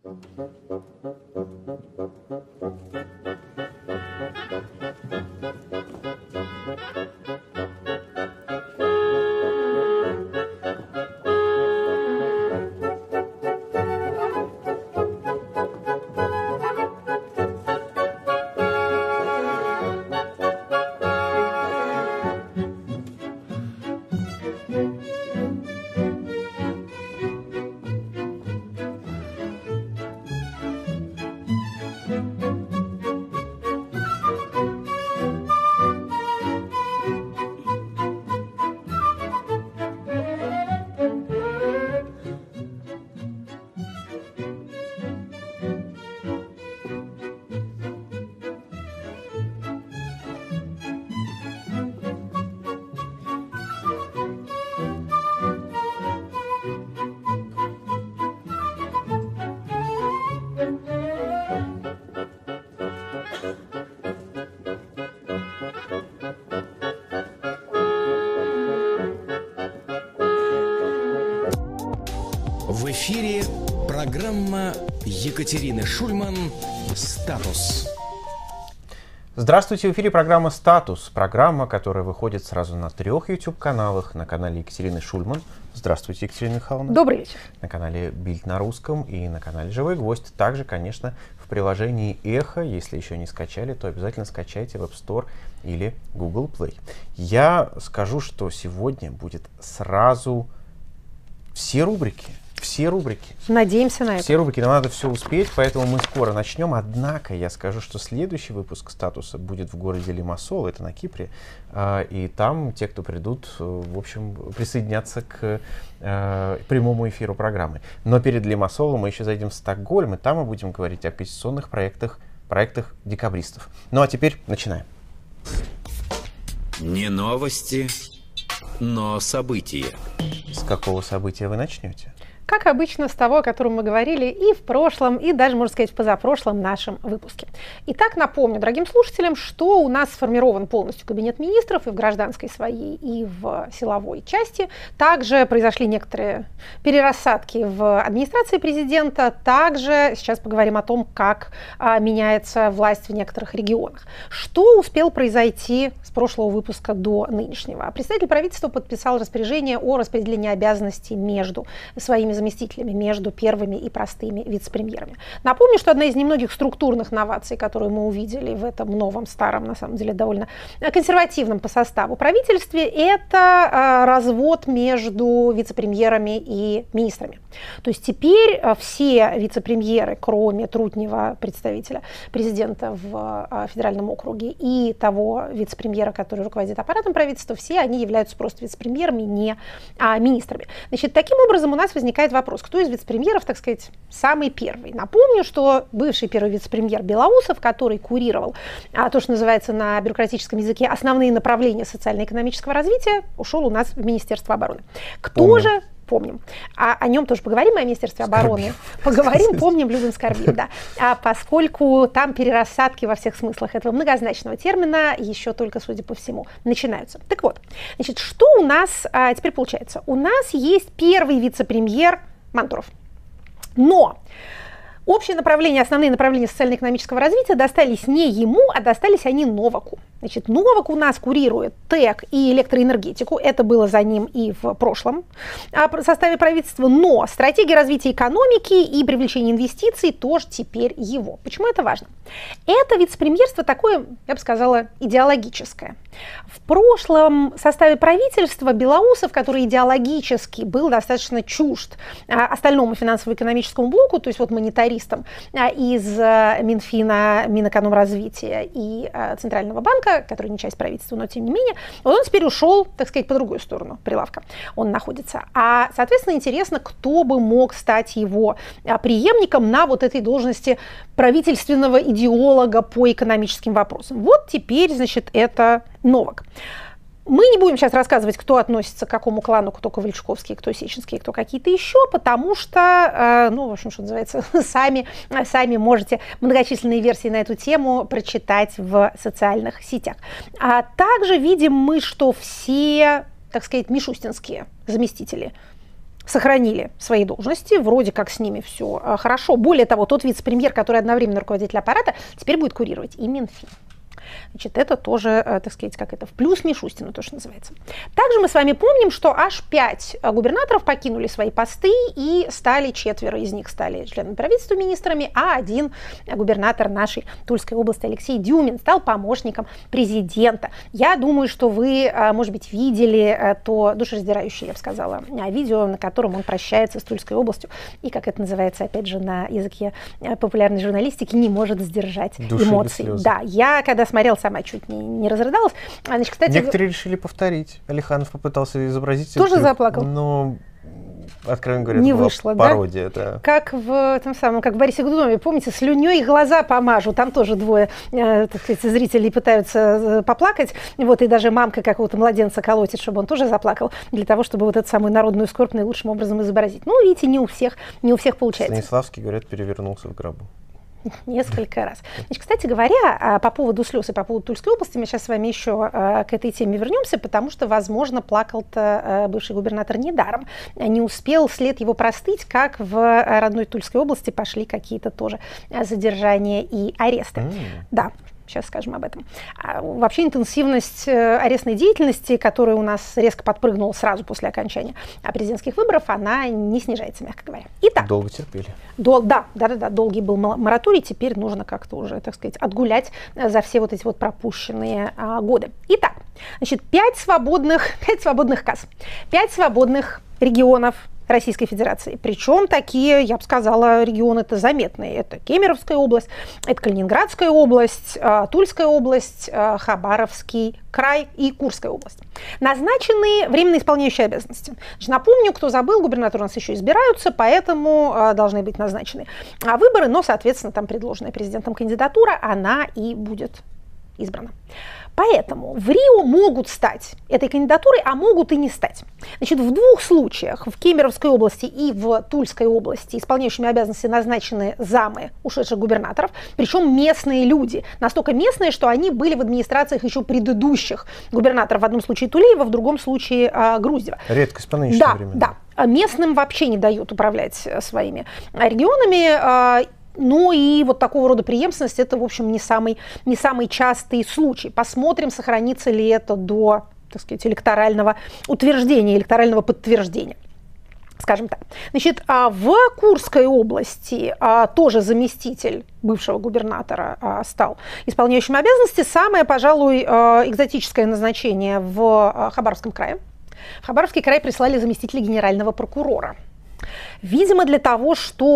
В эфире программа Екатерины Шульман «Статус». Здравствуйте, в эфире программа «Статус». Программа, которая выходит сразу на 3 YouTube-каналах. На канале Екатерины Шульман. Здравствуйте, Екатерина Михайловна. Добрый вечер. На канале Бильд на русском и на канале Живой Гвоздь. Также, конечно, в приложении Эхо. Если еще не скачали, то обязательно скачайте в App Store или Google Play. Я скажу, что сегодня будет сразу все рубрики. Надеемся на это. Все рубрики, нам надо все успеть, поэтому мы скоро начнем. Однако я скажу, что следующий выпуск «Статуса» будет в городе Лимассол, это на Кипре. И там те, кто придут, в общем, присоединятся к прямому эфиру программы. Но перед Лимассолом мы еще зайдем в Стокгольм, и там мы будем говорить о оппозиционных проектах декабристов. Ну а теперь начинаем. Не новости, но события. С какого события вы начнете? Как обычно, с того, о котором мы говорили и в прошлом, и даже, можно сказать, в позапрошлом нашем выпуске. Итак, напомню дорогим слушателям, что у нас сформирован полностью кабинет министров и в гражданской своей, и в силовой части. Также произошли некоторые перерассадки в администрации президента. Также сейчас поговорим о том, как меняется власть в некоторых регионах. Что успел произойти с прошлого выпуска до нынешнего? Представитель правительства подписал распоряжение о распределении обязанностей между своими заместителями, между первыми и простыми вице-премьерами. Напомню, что одна из немногих структурных новаций, которую мы увидели в этом новом, старом, на самом деле, довольно консервативном по составу правительстве, это развод между вице-премьерами и министрами. То есть теперь все вице-премьеры, кроме Трутнева, представителя президента в федеральном округе, и того вице-премьера, который руководит аппаратом правительства, все они являются просто вице-премьерами, не министрами. Значит, таким образом у нас возникает вопрос, кто из вице-премьеров, так сказать, самый первый. Напомню, что бывший первый вице-премьер Белоусов, который курировал то, что называется на бюрократическом языке основные направления социально-экономического развития, ушел у нас в Министерство обороны. Кто же? Помним. О нем тоже поговорим, о Министерстве обороны. Поговорим, помним, любим, скорбим. Да. Поскольку там перерассадки во всех смыслах этого многозначного термина еще только, судя по всему, начинаются. Так вот, значит, что у нас теперь получается? У нас есть первый вице-премьер Мантуров. Но общие направления, основные направления социально-экономического развития достались не ему, а достались они Новаку. Значит, Новак у нас курирует ТЭК и электроэнергетику, это было за ним и в прошлом составе правительства, но стратегия развития экономики и привлечения инвестиций тоже теперь его. Почему это важно? Это вице-премьерство такое, я бы сказала, идеологическое. В прошлом составе правительства Белоусов, который идеологически был достаточно чужд остальному финансово-экономическому блоку, то есть вот монетаристам из Минфина, Минэкономразвития и Центрального банка, который не часть правительства, но тем не менее, вот он теперь ушел, так сказать, по другую сторону прилавка он находится. Соответственно, интересно, кто бы мог стать его преемником на вот этой должности правительственного идеолога по экономическим вопросам. Вот теперь, значит, это Новак. Мы не будем сейчас рассказывать, кто относится к какому клану, кто Ковальчуковский, кто Сеченский, кто какие-то еще, потому что, ну, в общем, что называется, сами можете многочисленные версии на эту тему прочитать в социальных сетях. А также видим мы, что все, так сказать, мишустинские заместители сохранили свои должности, вроде как с ними все хорошо. Более того, тот вице-премьер, который одновременно руководитель аппарата, теперь будет курировать и Минфин. Значит, это тоже, так сказать, как это, в плюс Мишустину, то, что называется. Также мы с вами помним, что аж 5 губернаторов покинули свои посты, и четверо из них стали членами правительства, министрами, а один губернатор нашей Тульской области Алексей Дюмин стал помощником президента. Я думаю, что вы, может быть, видели то душераздирающее, я бы сказала, видео, на котором он прощается с Тульской областью, и, как это называется, опять же, на языке популярной журналистики, не может сдержать эмоций. Да, я, когда смотрела, сама чуть не разрыдалась. Значит, кстати, некоторые решили повторить. Алиханов попытался изобразить. Тоже заплакал? Но, откровенно говоря, не это была вышло, пародия. Да? Как в том самом, как в Борисе Годунове, помните, слюней глаза помажу. Там тоже двое, так сказать, зрителей пытаются поплакать. Вот, и даже мамка какого-то младенца колотит, чтобы он тоже заплакал, для того, чтобы вот эту самую народную скорбь наилучшим образом изобразить. Ну, видите, не у всех получается. Станиславский, говорят, перевернулся в гробу. Несколько раз. Значит, кстати говоря, по поводу слез и по поводу Тульской области, мы сейчас с вами еще к этой теме вернемся, потому что, возможно, плакал-то бывший губернатор недаром. Не успел след его простыть, как в родной Тульской области пошли какие-то тоже задержания и аресты. Да. Сейчас скажем об этом. Вообще интенсивность арестной деятельности, которая у нас резко подпрыгнула сразу после окончания президентских выборов, она не снижается, мягко говоря. Итак, долго терпели. Да, долгий был мораторий, теперь нужно как-то уже, так сказать, отгулять за все вот эти вот пропущенные годы. Итак, значит, 5 свободных касс, 5 свободных регионов Российской Федерации. Причем такие, я бы сказала, регионы-то заметные. Это Кемеровская область, это Калининградская область, Тульская область, Хабаровский край и Курская область. Назначены временно исполняющие обязанности. Значит, напомню, кто забыл, губернаторы у нас еще избираются, поэтому должны быть назначены выборы, но, соответственно, там предложенная президентом кандидатура, она и будет избрана. Поэтому в Рио могут стать этой кандидатурой, а могут и не стать. Значит, в 2 случаях, в Кемеровской области и в Тульской области, исполняющими обязанности назначены замы ушедших губернаторов, причем местные люди. Настолько местные, что они были в администрациях еще предыдущих губернаторов. В одном случае Тулеева, в другом случае Груздева. Редкость по нынешнему времени. Да. Местным вообще не дают управлять своими регионами. Ну и вот такого рода преемственность — это, в общем, не самый частый случай. Посмотрим, сохранится ли это до, так сказать, электорального утверждения, электорального подтверждения. Скажем так. Значит, в Курской области тоже заместитель бывшего губернатора стал исполняющим обязанности. Самое, пожалуй, экзотическое назначение в Хабаровском крае. В Хабаровский край прислали заместителя генерального прокурора. Видимо, для того,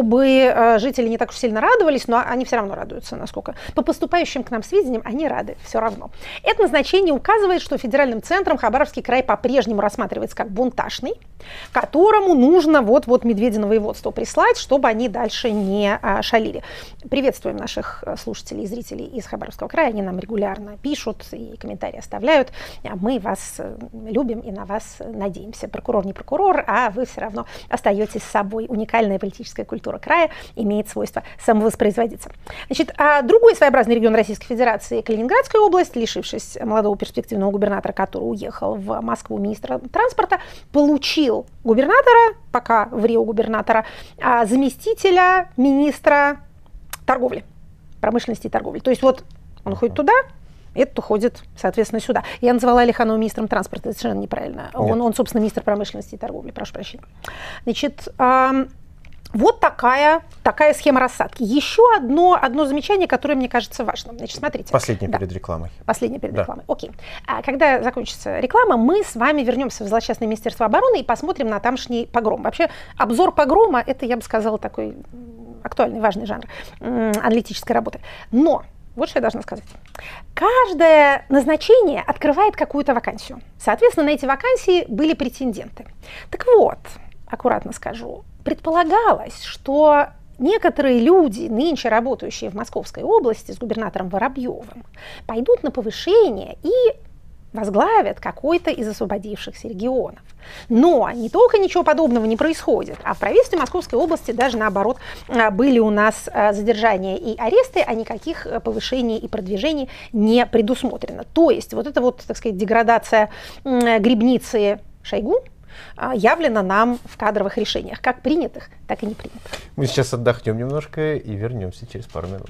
чтобы жители не так уж сильно радовались, но они все равно радуются, насколько. По поступающим к нам сведениям, они рады все равно. Это назначение указывает, что федеральным центром Хабаровский край по-прежнему рассматривается как бунтажный, которому нужно вот Медведино воеводство прислать, чтобы они дальше не шалили. Приветствуем наших слушателей и зрителей из Хабаровского края. Они нам регулярно пишут и комментарии оставляют. Мы вас любим и на вас надеемся. Прокурор не прокурор, а вы все равно остаетесь с собой. Уникальная политическая культура края имеет свойство самовоспроизводиться. Значит, другой своеобразный регион Российской Федерации, Калининградская область, лишившись молодого перспективного губернатора, который уехал в Москву министра транспорта, получил губернатора, пока в Рио губернатора, заместителя министра торговли, промышленности и торговли. То есть вот он уходит туда, этот уходит, соответственно, сюда. Я назвала Алиханова министром транспорта, это совершенно неправильно. Он, собственно, министр промышленности и торговли, прошу прощения. Значит, вот такая схема рассадки. Еще одно замечание, которое мне кажется важным. Значит, смотрите. Последнее перед рекламой. Последнее перед рекламой. Окей. Когда закончится реклама, мы с вами вернемся в злосчастное Министерство обороны и посмотрим на тамошний погром. Вообще, обзор погрома — это, я бы сказала, такой актуальный, важный жанр аналитической работы. Но вот что я должна сказать. Каждое назначение открывает какую-то вакансию. Соответственно, на эти вакансии были претенденты. Так вот, аккуратно скажу, предполагалось, что некоторые люди, нынче работающие в Московской области с губернатором Воробьевым, пойдут на повышение и возглавят какой-то из освободившихся регионов. Но не только ничего подобного не происходит, а в правительстве Московской области даже наоборот были у нас задержания и аресты, а никаких повышений и продвижений не предусмотрено. То есть вот эта вот, так сказать, деградация грибницы Шойгу явлено нам в кадровых решениях, как принятых, так и не принятых. Мы сейчас отдохнем немножко и вернемся через пару минут.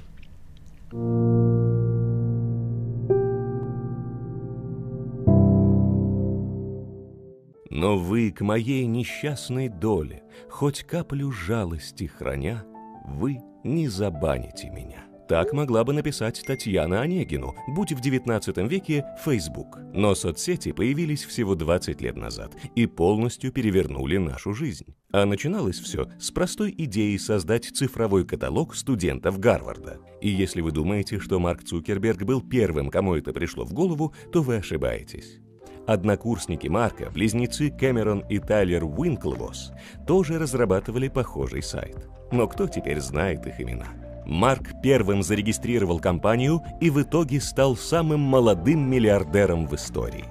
Но вы к моей несчастной доле, хоть каплю жалости храня, вы не забаните меня. Так могла бы написать Татьяна Онегину, будь в XIX веке Facebook. Но соцсети появились всего 20 лет назад и полностью перевернули нашу жизнь. А начиналось все с простой идеи создать цифровой каталог студентов Гарварда. И если вы думаете, что Марк Цукерберг был первым, кому это пришло в голову, то вы ошибаетесь. Однокурсники Марка, близнецы Кэмерон и Тайлер Уинклвосс, тоже разрабатывали похожий сайт. Но кто теперь знает их имена? Марк первым зарегистрировал компанию и в итоге стал самым молодым миллиардером в истории.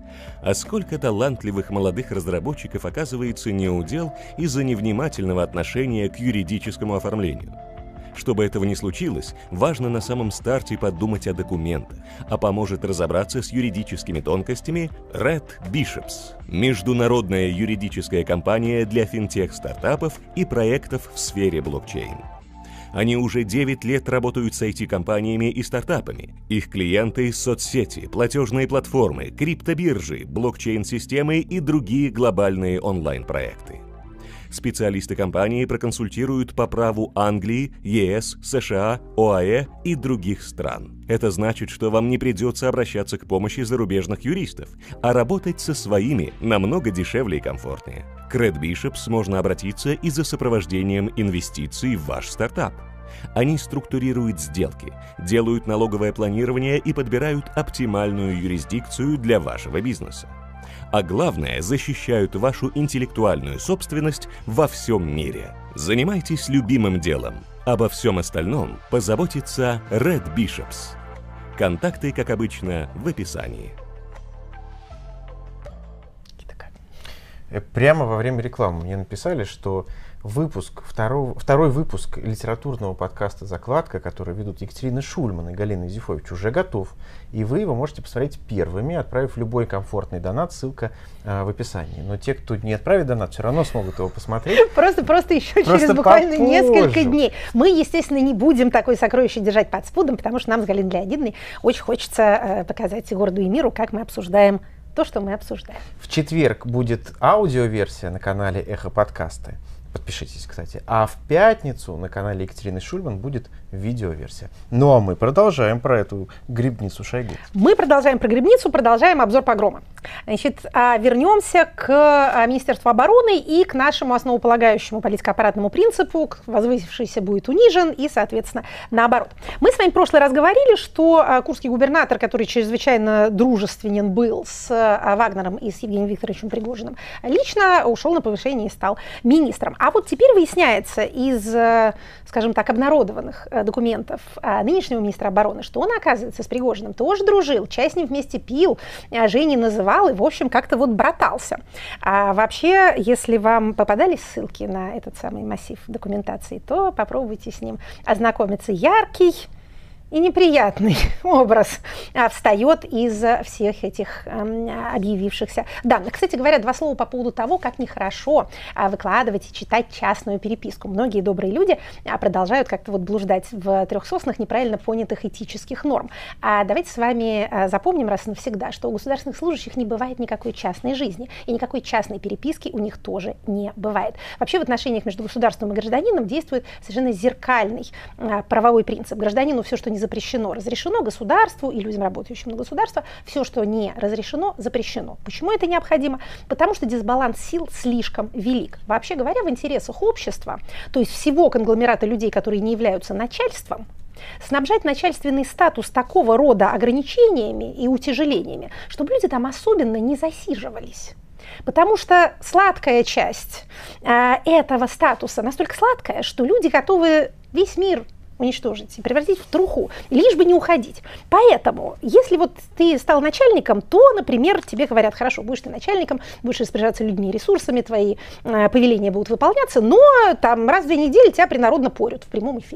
А сколько талантливых молодых разработчиков оказывается неудел из-за невнимательного отношения к юридическому оформлению. Чтобы этого не случилось, важно на самом старте подумать о документах, а поможет разобраться с юридическими тонкостями Red Bishops – международная юридическая компания для финтех-стартапов и проектов в сфере блокчейн. Они уже 9 лет работают с IT-компаниями и стартапами. Их клиенты – соцсети, платежные платформы, криптобиржи, блокчейн-системы и другие глобальные онлайн-проекты. Специалисты компании проконсультируют по праву Англии, ЕС, США, ОАЭ и других стран. Это значит, что вам не придется обращаться к помощи зарубежных юристов, а работать со своими намного дешевле и комфортнее. К Red Bishops можно обратиться и за сопровождением инвестиций в ваш стартап. Они структурируют сделки, делают налоговое планирование и подбирают оптимальную юрисдикцию для вашего бизнеса. А главное, защищают вашу интеллектуальную собственность во всем мире. Занимайтесь любимым делом. Обо всем остальном позаботится Red Bishops. Контакты, как обычно, в описании. Прямо во время рекламы мне написали, что второй выпуск литературного подкаста «Закладка», который ведут Екатерина Шульман и Галина Юзефович, уже готов. И вы его можете посмотреть первыми, отправив любой комфортный донат, ссылка в описании. Но те, кто не отправит донат, все равно смогут его посмотреть. Просто еще через буквально несколько дней. Мы, естественно, не будем такое сокровище держать под спудом, потому что нам с Галиной Леонидовной очень хочется показать городу и миру, как мы обсуждаем то, что мы обсуждаем. В четверг будет аудиоверсия на канале «Эхо подкасты». Подпишитесь, кстати. А в пятницу на канале Екатерины Шульман будет видеоверсия. Ну а мы продолжаем про эту грибницу Шойгу. Мы продолжаем про грибницу, продолжаем обзор погрома. Значит, вернемся к Министерству обороны и к нашему основополагающему политико-аппаратному принципу: возвысившийся будет унижен, и, соответственно, наоборот. Мы с вами в прошлый раз говорили, что курский губернатор, который чрезвычайно дружественен был с Вагнером и с Евгением Викторовичем Пригожиным, лично ушел на повышение и стал министром. А вот теперь выясняется из, скажем так, обнародованных документов нынешнего министра обороны, что он, оказывается, с Пригожиным тоже дружил, чай с ним вместе пил, Женей называл и, в общем, как-то вот братался. А вообще, если вам попадались ссылки на этот самый массив документации, то попробуйте с ним ознакомиться. Яркий и неприятный образ встает из всех этих объявившихся данных. Кстати говоря, два слова по поводу того, как нехорошо выкладывать и читать частную переписку. Многие добрые люди продолжают как-то вот блуждать в трех соснах неправильно понятых этических норм. А давайте с вами запомним раз и навсегда, что у государственных служащих не бывает никакой частной жизни, и никакой частной переписки у них тоже не бывает. Вообще в отношениях между государством и гражданином действует совершенно зеркальный правовой принцип. Гражданину все, что не запрещено, разрешено, государству и людям, работающим на государство, все, что не разрешено, запрещено. Почему это необходимо? Потому что дисбаланс сил слишком велик. Вообще говоря, в интересах общества, то есть всего конгломерата людей, которые не являются начальством, снабжать начальственный статус такого рода ограничениями и утяжелениями, чтобы люди там особенно не засиживались. Потому что сладкая часть этого статуса настолько сладкая, что люди готовы весь мир уничтожить и превратить в труху, лишь бы не уходить. Поэтому, если вот ты стал начальником, то, например, тебе говорят: хорошо, будешь ты начальником, будешь распоряжаться людьми и ресурсами, твои повеления будут выполняться, но там раз в 2 недели тебя принародно порют в прямом эфире.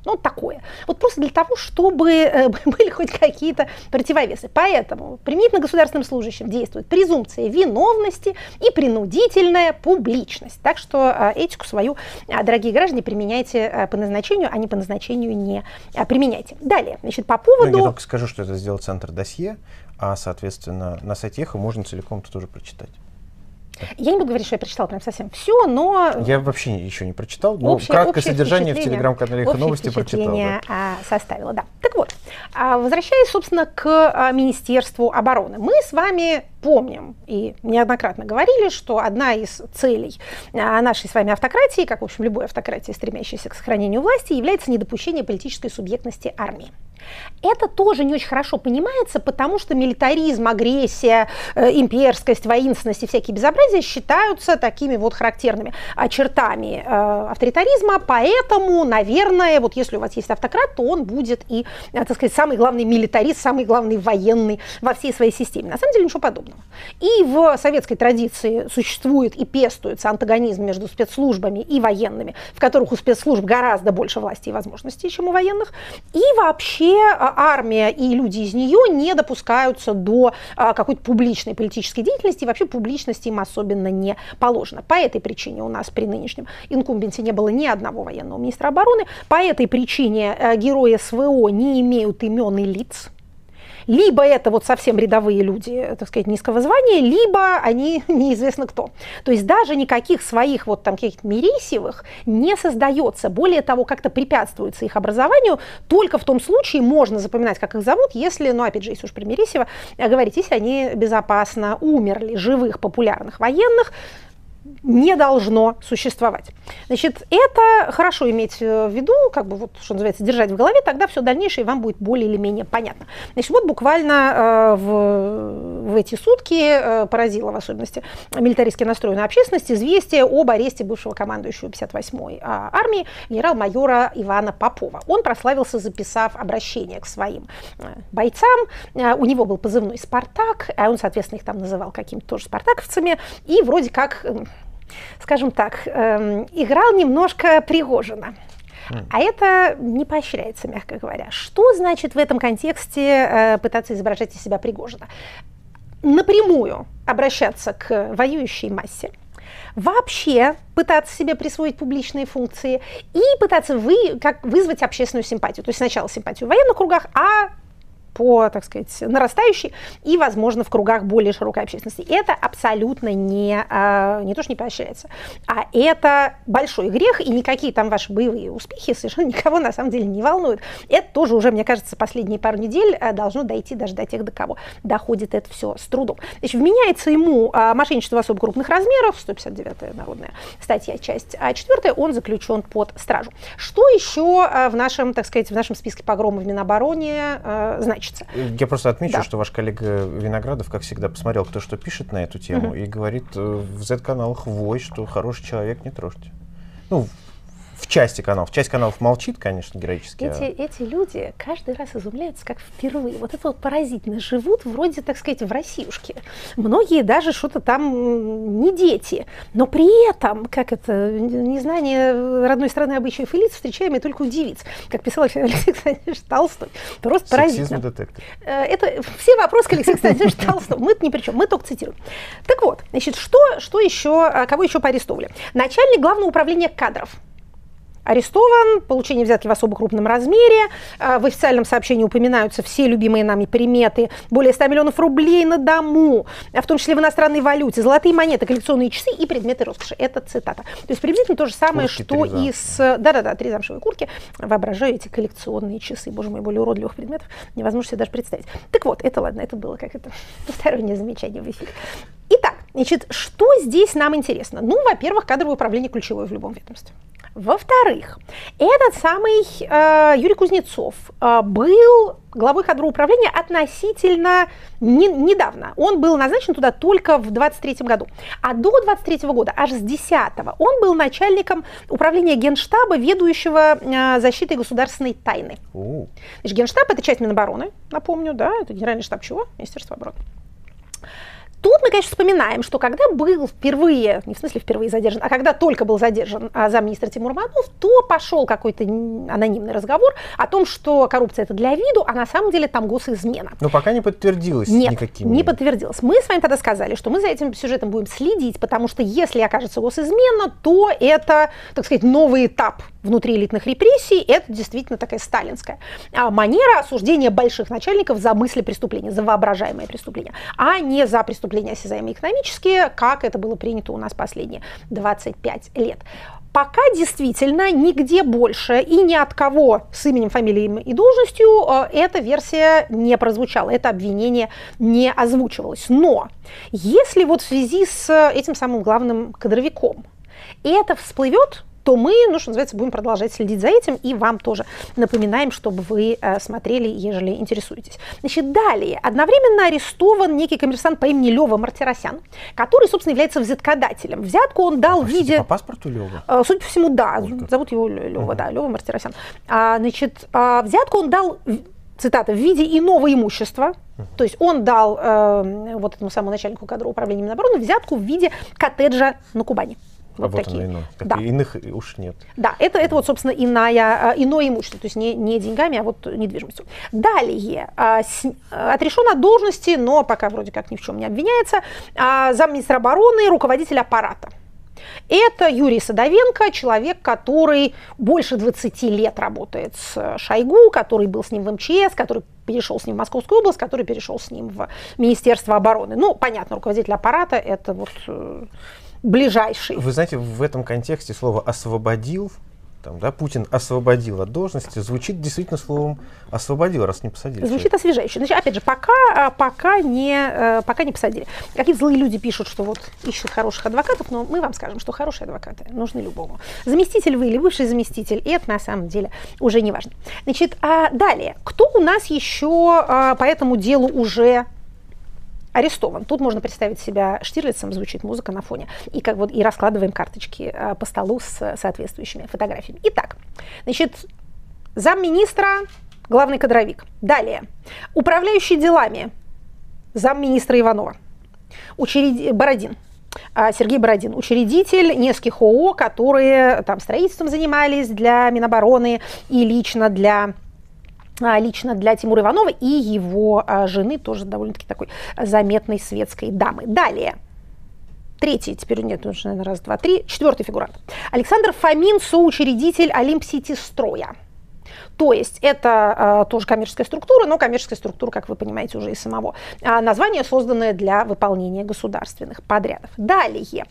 Ну, такое. Вот просто для того, чтобы были хоть какие-то противовесы. Поэтому применительно государственным служащим действует презумпция виновности и принудительная публичность. Так что этику свою, дорогие граждане, применяйте по назначению, а не по назначению не применяйте. Далее, значит, по поводу... Я только скажу, что это сделал Центр Досье, а, соответственно, на сайте Эхо можно целиком это тоже прочитать. Я не буду говорить, что я прочитала прям совсем все, но... Я вообще еще не прочитал, но краткое содержание в телеграм-канале «Эхо Новости» прочитал. Да. Составила, да. Так вот, возвращаясь, собственно, к Министерству обороны. Мы с вами помним и неоднократно говорили, что одна из целей нашей с вами автократии, как, в общем, любой автократии, стремящейся к сохранению власти, является недопущение политической субъектности армии. Это тоже не очень хорошо понимается, потому что милитаризм, агрессия, имперскость, воинственность и всякие безобразия считаются такими вот характерными чертами авторитаризма, поэтому, наверное, вот если у вас есть автократ, то он будет и, так сказать, самый главный милитарист, самый главный военный во всей своей системе. На самом деле ничего подобного. И в советской традиции существует и пестуется антагонизм между спецслужбами и военными, в которых у спецслужб гораздо больше власти и возможностей, чем у военных, и вообще армия и люди из нее не допускаются до какой-то публичной политической деятельности, и вообще публичности им особенно не положено. По этой причине у нас при нынешнем инкумбенте не было ни одного военного министра обороны, по этой причине герои СВО не имеют имен и лиц. Либо это вот совсем рядовые люди, так сказать, низкого звания, либо они неизвестно кто. То есть даже никаких своих вот там каких-то мересевых не создается. Более того, как-то препятствуется их образованию. Только в том случае можно запоминать, как их зовут, если, ну опять же, если уж про мересево говорить, если они безопасно умерли. Живых популярных военных не должно существовать. Значит, это хорошо иметь в виду, как бы вот, что называется, держать в голове, тогда все дальнейшее вам будет более или менее понятно. Значит, вот буквально в эти сутки поразило в особенности милитаристски настроенную общественность известие об аресте бывшего командующего 58-й армии генерал-майора Ивана Попова. Он прославился, записав обращение к своим бойцам. У него был позывной «Спартак», а он, соответственно, их там называл какими-то тоже спартаковцами, и вроде как, скажем так, играл немножко Пригожина. А это не поощряется, мягко говоря. Что значит в этом контексте пытаться изображать из себя Пригожина? Напрямую обращаться к воюющей массе, вообще пытаться себе присвоить публичные функции и пытаться вызвать общественную симпатию. То есть сначала симпатию в военных кругах, а по, так сказать, нарастающей и, возможно, в кругах более широкой общественности. Это абсолютно не то, что не поощряется, а это большой грех, и никакие там ваши боевые успехи совершенно никого на самом деле не волнуют. Это тоже уже, мне кажется, последние пару недель должно дойти даже до тех, до кого доходит это все с трудом. Значит, вменяется ему мошенничество в особо крупных размерах, 159-я народная статья, часть 4, он заключен под стражу. Что еще в нашем, так сказать, в нашем списке погромов в Минобороне значит? Я просто отмечу, что ваш коллега Виноградов, как всегда, посмотрел, кто что пишет на эту тему, и говорит в Z-каналах «Вой», что хороший человек не трожьте. Ну, в часть каналов молчит, конечно, героически. Эти люди каждый раз изумляются, как впервые. Вот это вот поразительно. Живут вроде, так сказать, в Россиюшке. Многие даже что-то там не дети. Но при этом, как это, незнание родной страны, обычаев и лиц встречаем и только у девиц. Как писал Алексей Александрович Толстой. Просто поразительно. Сексизм-детектор. Это все вопросы к Алексею Александровичу Толстому. Мы-то ни при чем, мы только цитируем. Так вот, значит, что еще, кого еще поарестовали? Начальник Главного управления кадров арестован, получение взятки в особо крупном размере. В официальном сообщении упоминаются все любимые нами приметы. Более 100 миллионов рублей на дому, в том числе в иностранной валюте, золотые монеты, коллекционные часы и предметы роскоши. Это цитата. То есть приблизительно то же самое, куртки, что и с... Да-да-да, 3 замшевые куртки. Воображаю эти коллекционные часы. Боже мой, более уродливых предметов невозможно себе даже представить. Так вот, это ладно, это было как это постороннее замечание в эфире. Итак, значит, что здесь нам интересно? Ну, во-первых, кадровое управление ключевое в любом ведомстве. Во-вторых, этот самый Юрий Кузнецов был главой кадрового управления относительно недавно. Он был назначен туда только в 2023 году. А до 2023 года, аж с 2010-го, он был начальником управления Генштаба, ведущего защитой государственной тайны. Значит, Генштаб – это часть Минобороны, напомню, да, это генеральный штаб чего? Министерство обороны. Тут мы конечно, вспоминаем, что когда был впервые, не в смысле впервые задержан, а когда только был задержан замминистра Тимур Иванов, то пошел какой-то анонимный разговор о том, что коррупция это для виду, а на самом деле там госизмена. Но пока не подтвердилось никакими. Нет, не подтвердилось. Мы с вами тогда сказали, что мы за этим сюжетом будем следить, потому что если окажется госизмена, то это, так сказать, новый этап внутри элитных репрессий, это действительно такая сталинская манера осуждения больших начальников за мысли преступления, за воображаемые преступления, а не за преступления осязаемые экономические, как это было принято у нас последние 25 лет. Пока действительно нигде больше и ни от кого с именем, фамилией и должностью эта версия не прозвучала, это обвинение не озвучивалось. Но если вот в связи с этим самым главным кадровиком это всплывет, то мы, ну, что называется, будем продолжать следить за этим, и вам тоже напоминаем, чтобы вы смотрели, ежели интересуетесь. Значит, далее. Одновременно арестован некий коммерсант по имени Лёва Мартиросян, который, собственно, является взяткодателем. Взятку он дал в виде... По паспорту Лёва? Судя по всему, да. Зовут его Лёва, да, Лёва Мартиросян. Значит, взятку он дал... Цитата, в виде иного имущества, то есть он дал вот этому самому начальнику кадрового управления Минобороны взятку в виде коттеджа на Кубани. Вот такие. Оно, да. Иных уж нет. Да, это вот, собственно, иное имущество, то есть не деньгами, а вот недвижимостью. Далее, отрешен от должности, но пока вроде как ни в чем не обвиняется, замминистра обороны, руководитель аппарата. Это Юрий Садовенко, человек, который больше 20 лет работает с Шойгу, который был с ним в МЧС, который перешел с ним в Московскую область, который перешел с ним в Министерство обороны. Ну, понятно, руководитель аппарата – это вот ближайший. Вы знаете, в этом контексте слово «освободил», там, да, Путин освободил от должности, звучит действительно словом «освободил», раз не посадили. Звучит освежающе. Значит, опять же, пока не посадили. Какие злые люди пишут, что вот ищут хороших адвокатов, но мы вам скажем, что хорошие адвокаты нужны любому. Заместитель вы или бывший заместитель, это на самом деле уже не важно. Значит, далее. Кто у нас еще по этому делу уже арестован? Тут можно представить себя Штирлицем, звучит музыка на фоне, и как вот и раскладываем карточки по столу с соответствующими фотографиями. Итак, значит, замминистра, главный кадровик. Далее, управляющий делами, замминистра Иванова, Бородин. Сергей Бородин, учредитель нескольких ООО, которые там строительством занимались для Минобороны и лично для Тимура Иванова и его жены, тоже довольно-таки такой заметной светской дамы. Далее. Третий, теперь нет, уже, наверное, раз, два, три. Четвертый фигурант. Александр Фомин, соучредитель Олимп-Сити-строя. То есть это тоже коммерческая структура, но коммерческая структура, как вы понимаете, уже из самого названия, созданное для выполнения государственных подрядов. Далее.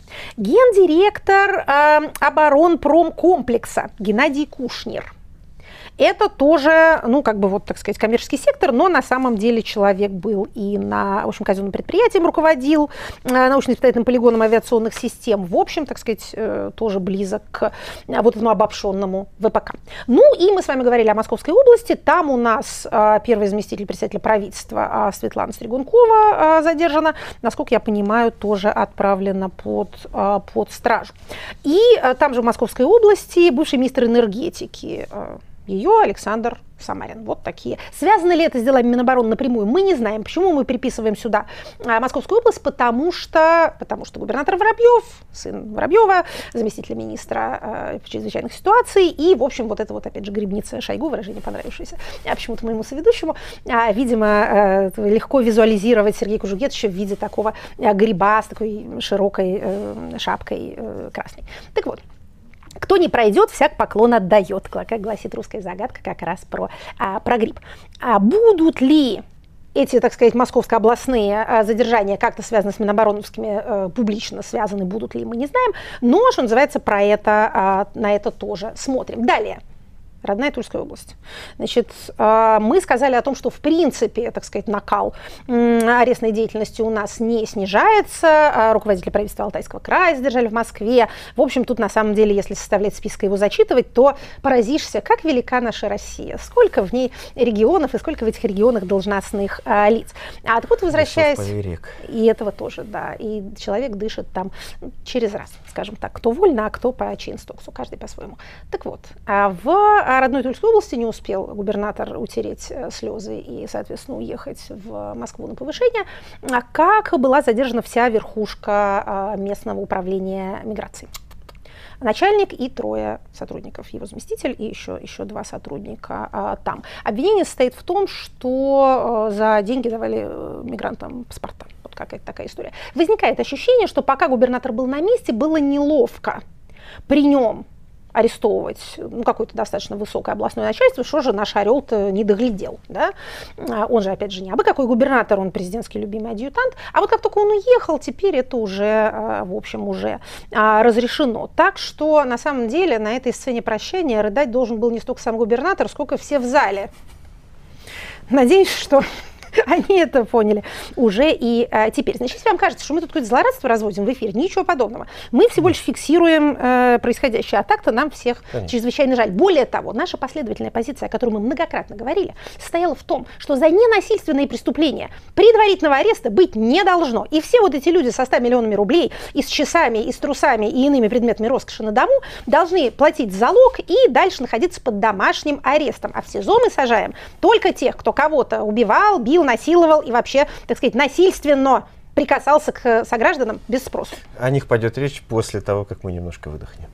Гендиректор оборонпромкомплекса Геннадий Кушнер. Это тоже, ну, как бы, вот, так сказать, коммерческий сектор, но на самом деле человек был и на, в общем, казенным предприятием руководил, научно-испытательным полигоном авиационных систем, в общем, так сказать, тоже близок к вот этому обобщенному ВПК. Ну, и мы с вами говорили о Московской области, там у нас первый заместитель председателя правительства Светлана Стригункова задержана, насколько я понимаю, тоже отправлена под стражу. И там же в Московской области бывший министр энергетики, ее Александр Самарин. Вот такие. Связано ли это с делами Минобороны напрямую? Мы не знаем. Почему мы приписываем сюда Московскую область? Потому что губернатор Воробьев, сын Воробьева, заместитель министра чрезвычайных ситуаций, и, в общем, вот это вот, опять же, грибница Шойгу, выражение понравившееся почему-то моему соведущему, видимо, легко визуализировать Сергея Кужугетовича в виде такого гриба с такой широкой шапкой красной. Так вот. Кто не пройдет, всяк поклон отдает, как гласит русская загадка как раз про гриб. Будут ли эти, так сказать, московско-областные задержания как-то связаны с минобороновскими, публично связаны, будут ли, мы не знаем, но, что называется, на это тоже смотрим. Далее. Родная Тульская область. Значит, мы сказали о том, что в принципе, так сказать, накал арестной деятельности у нас не снижается. Руководителя правительства Алтайского края задержали в Москве. В общем, тут на самом деле, если составлять список и его зачитывать, то поразишься, как велика наша Россия. Сколько в ней регионов и сколько в этих регионах должностных лиц. Так вот, возвращаясь... И этого тоже, да. И человек дышит там через раз, скажем так. Кто вольно, а кто по Чейнстоксу. Каждый по-своему. Так вот, в родной Тульской области не успел губернатор утереть слезы и, соответственно, уехать в Москву на повышение, как была задержана вся верхушка местного управления миграцией. Начальник и 3 сотрудников, его заместитель и еще 2 сотрудника там. Обвинение состоит в том, что за деньги давали мигрантам паспорта. Вот какая-то такая история. Возникает ощущение, что пока губернатор был на месте, было неловко при нем арестовывать какое-то достаточно высокое областное начальство, что же наш орел-то не доглядел. Да? Он же, опять же, не абы какой губернатор, он президентский любимый адъютант. А вот как только он уехал, теперь это уже, в общем, уже разрешено. Так что, на самом деле, на этой сцене прощания рыдать должен был не столько сам губернатор, сколько все в зале. Надеюсь, что они это поняли уже и теперь. Значит, если вам кажется, что мы тут какое-то злорадство разводим в эфире, ничего подобного. Мы всего лишь фиксируем происходящее, а так-то нам всех чрезвычайно жаль. Более того, наша последовательная позиция, о которой мы многократно говорили, состояла в том, что за ненасильственные преступления предварительного ареста быть не должно. И все вот эти люди со 100 миллионами рублей и с часами, и с трусами, и иными предметами роскоши на дому должны платить залог и дальше находиться под домашним арестом. А в СИЗО мы сажаем только тех, кто кого-то убивал, бил, насиловал и вообще, так сказать, насильственно прикасался к согражданам без спроса. О них пойдет речь после того, как мы немножко выдохнем.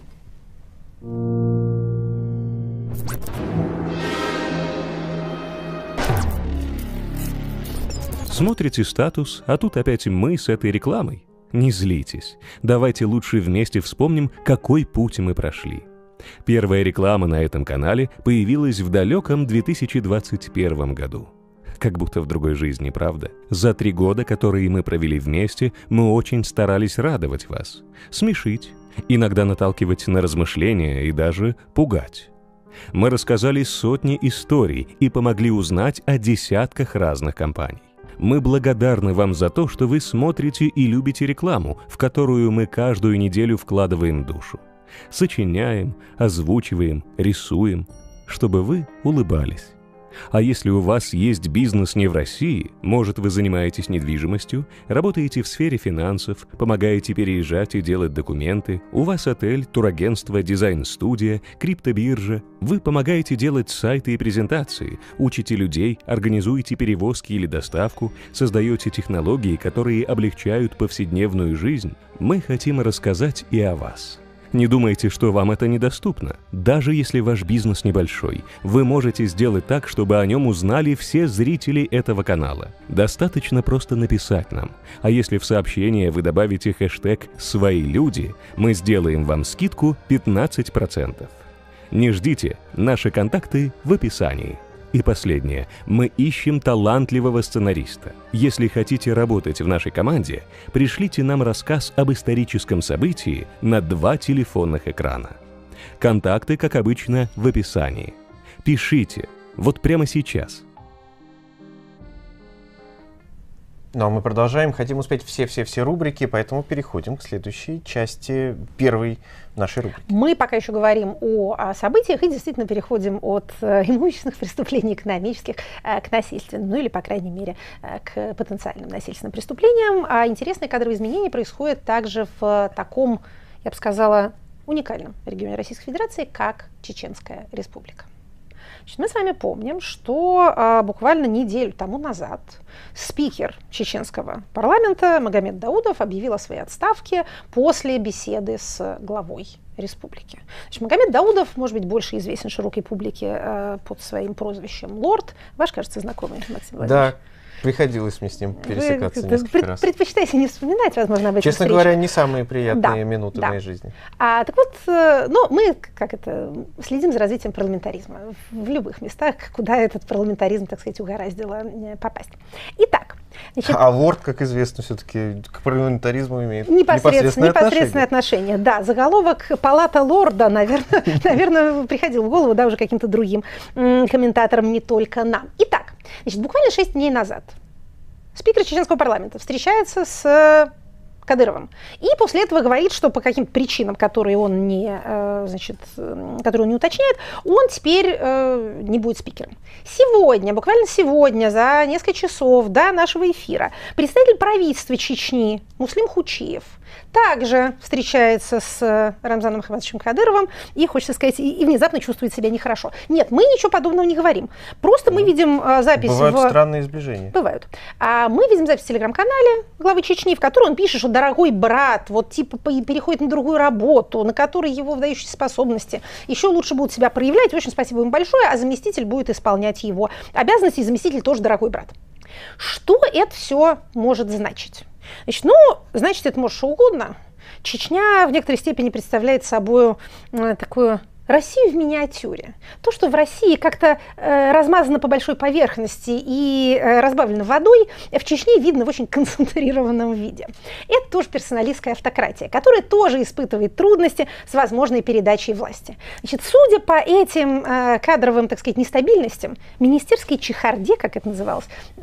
Смотрите статус, а тут опять мы с этой рекламой. Не злитесь. Давайте лучше вместе вспомним, какой путь мы прошли. Первая реклама на этом канале появилась в далеком 2021 году. Как будто в другой жизни, правда? За 3 года, которые мы провели вместе, мы очень старались радовать вас, смешить, иногда наталкивать на размышления и даже пугать. Мы рассказали сотни историй и помогли узнать о десятках разных компаний. Мы благодарны вам за то, что вы смотрите и любите рекламу, в которую мы каждую неделю вкладываем душу. Сочиняем, озвучиваем, рисуем, чтобы вы улыбались. А если у вас есть бизнес не в России, может, вы занимаетесь недвижимостью, работаете в сфере финансов, помогаете переезжать и делать документы, у вас отель, турагентство, дизайн-студия, криптобиржа, вы помогаете делать сайты и презентации, учите людей, организуете перевозки или доставку, создаете технологии, которые облегчают повседневную жизнь, мы хотим рассказать и о вас. Не думайте, что вам это недоступно. Даже если ваш бизнес небольшой, вы можете сделать так, чтобы о нем узнали все зрители этого канала. Достаточно просто написать нам. А если в сообщение вы добавите хэштег «Свои люди», мы сделаем вам скидку 15%. Не ждите, наши контакты в описании. И последнее. Мы ищем талантливого сценариста. Если хотите работать в нашей команде, пришлите нам рассказ об историческом событии на 2 телефонных экрана. Контакты, как обычно, в описании. Пишите. Вот прямо сейчас. Ну а мы продолжаем. Хотим успеть все рубрики, поэтому переходим к следующей части первой нашей рубрики. Мы пока еще говорим о событиях и действительно переходим от имущественных преступлений экономических к насильственным, ну или, по крайней мере, к потенциальным насильственным преступлениям. А интересные кадровые изменения происходят также в таком, я бы сказала, уникальном регионе Российской Федерации, как Чеченская Республика. Значит, мы с вами помним, что буквально неделю тому назад спикер чеченского парламента Магомед Даудов объявил о своей отставке после беседы с главой республики. Значит, Магомед Даудов, может быть, больше известен широкой публике под своим прозвищем «Лорд». Ваш, кажется, знакомый, Максим Владимирович. Да. Приходилось мне с ним пересекаться несколько раз. Предпочитаете не вспоминать, возможно, об этом. Честно говоря, не самые приятные минуты в моей жизни. Так вот, мы следим за развитием парламентаризма в любых местах, куда этот парламентаризм, так сказать, угораздило попасть. Итак. Значит, а лорд, как известно, все-таки к парламентаризму имеет непосредственное отношение. Да, заголовок «Палата лорда», наверное, приходил в голову, да, уже каким-то другим комментаторам, не только нам. Итак, значит, буквально 6 дней назад спикер чеченского парламента встречается с Кадыровым. И после этого говорит, что по каким-то причинам, которые он не уточняет, он теперь не будет спикером. Сегодня, буквально сегодня, за несколько часов до нашего эфира, представитель правительства Чечни Муслим Хучиев также встречается с Рамзаном Ахматовичем Кадыровым и, хочется сказать, и внезапно чувствует себя нехорошо. Нет, мы ничего подобного не говорим. Просто мы видим запись... Бывают странные сближения. Бывают. Мы видим запись в телеграм-канале главы Чечни, в которой он пишет, что дорогой брат вот типа переходит на другую работу, на которой его выдающиеся способности еще лучше будут себя проявлять. Очень спасибо им большое, а заместитель будет исполнять его обязанности, и заместитель тоже дорогой брат. Что это все может значить? Значит, это может что угодно. Чечня в некоторой степени представляет собой такую Россию в миниатюре. То, что в России как-то размазано по большой поверхности и разбавлено водой, в Чечне видно в очень концентрированном виде. Это тоже персоналистская автократия, которая тоже испытывает трудности с возможной передачей власти. Значит, судя по этим кадровым, так сказать, нестабильностям, министерской чехарде, как это называлось,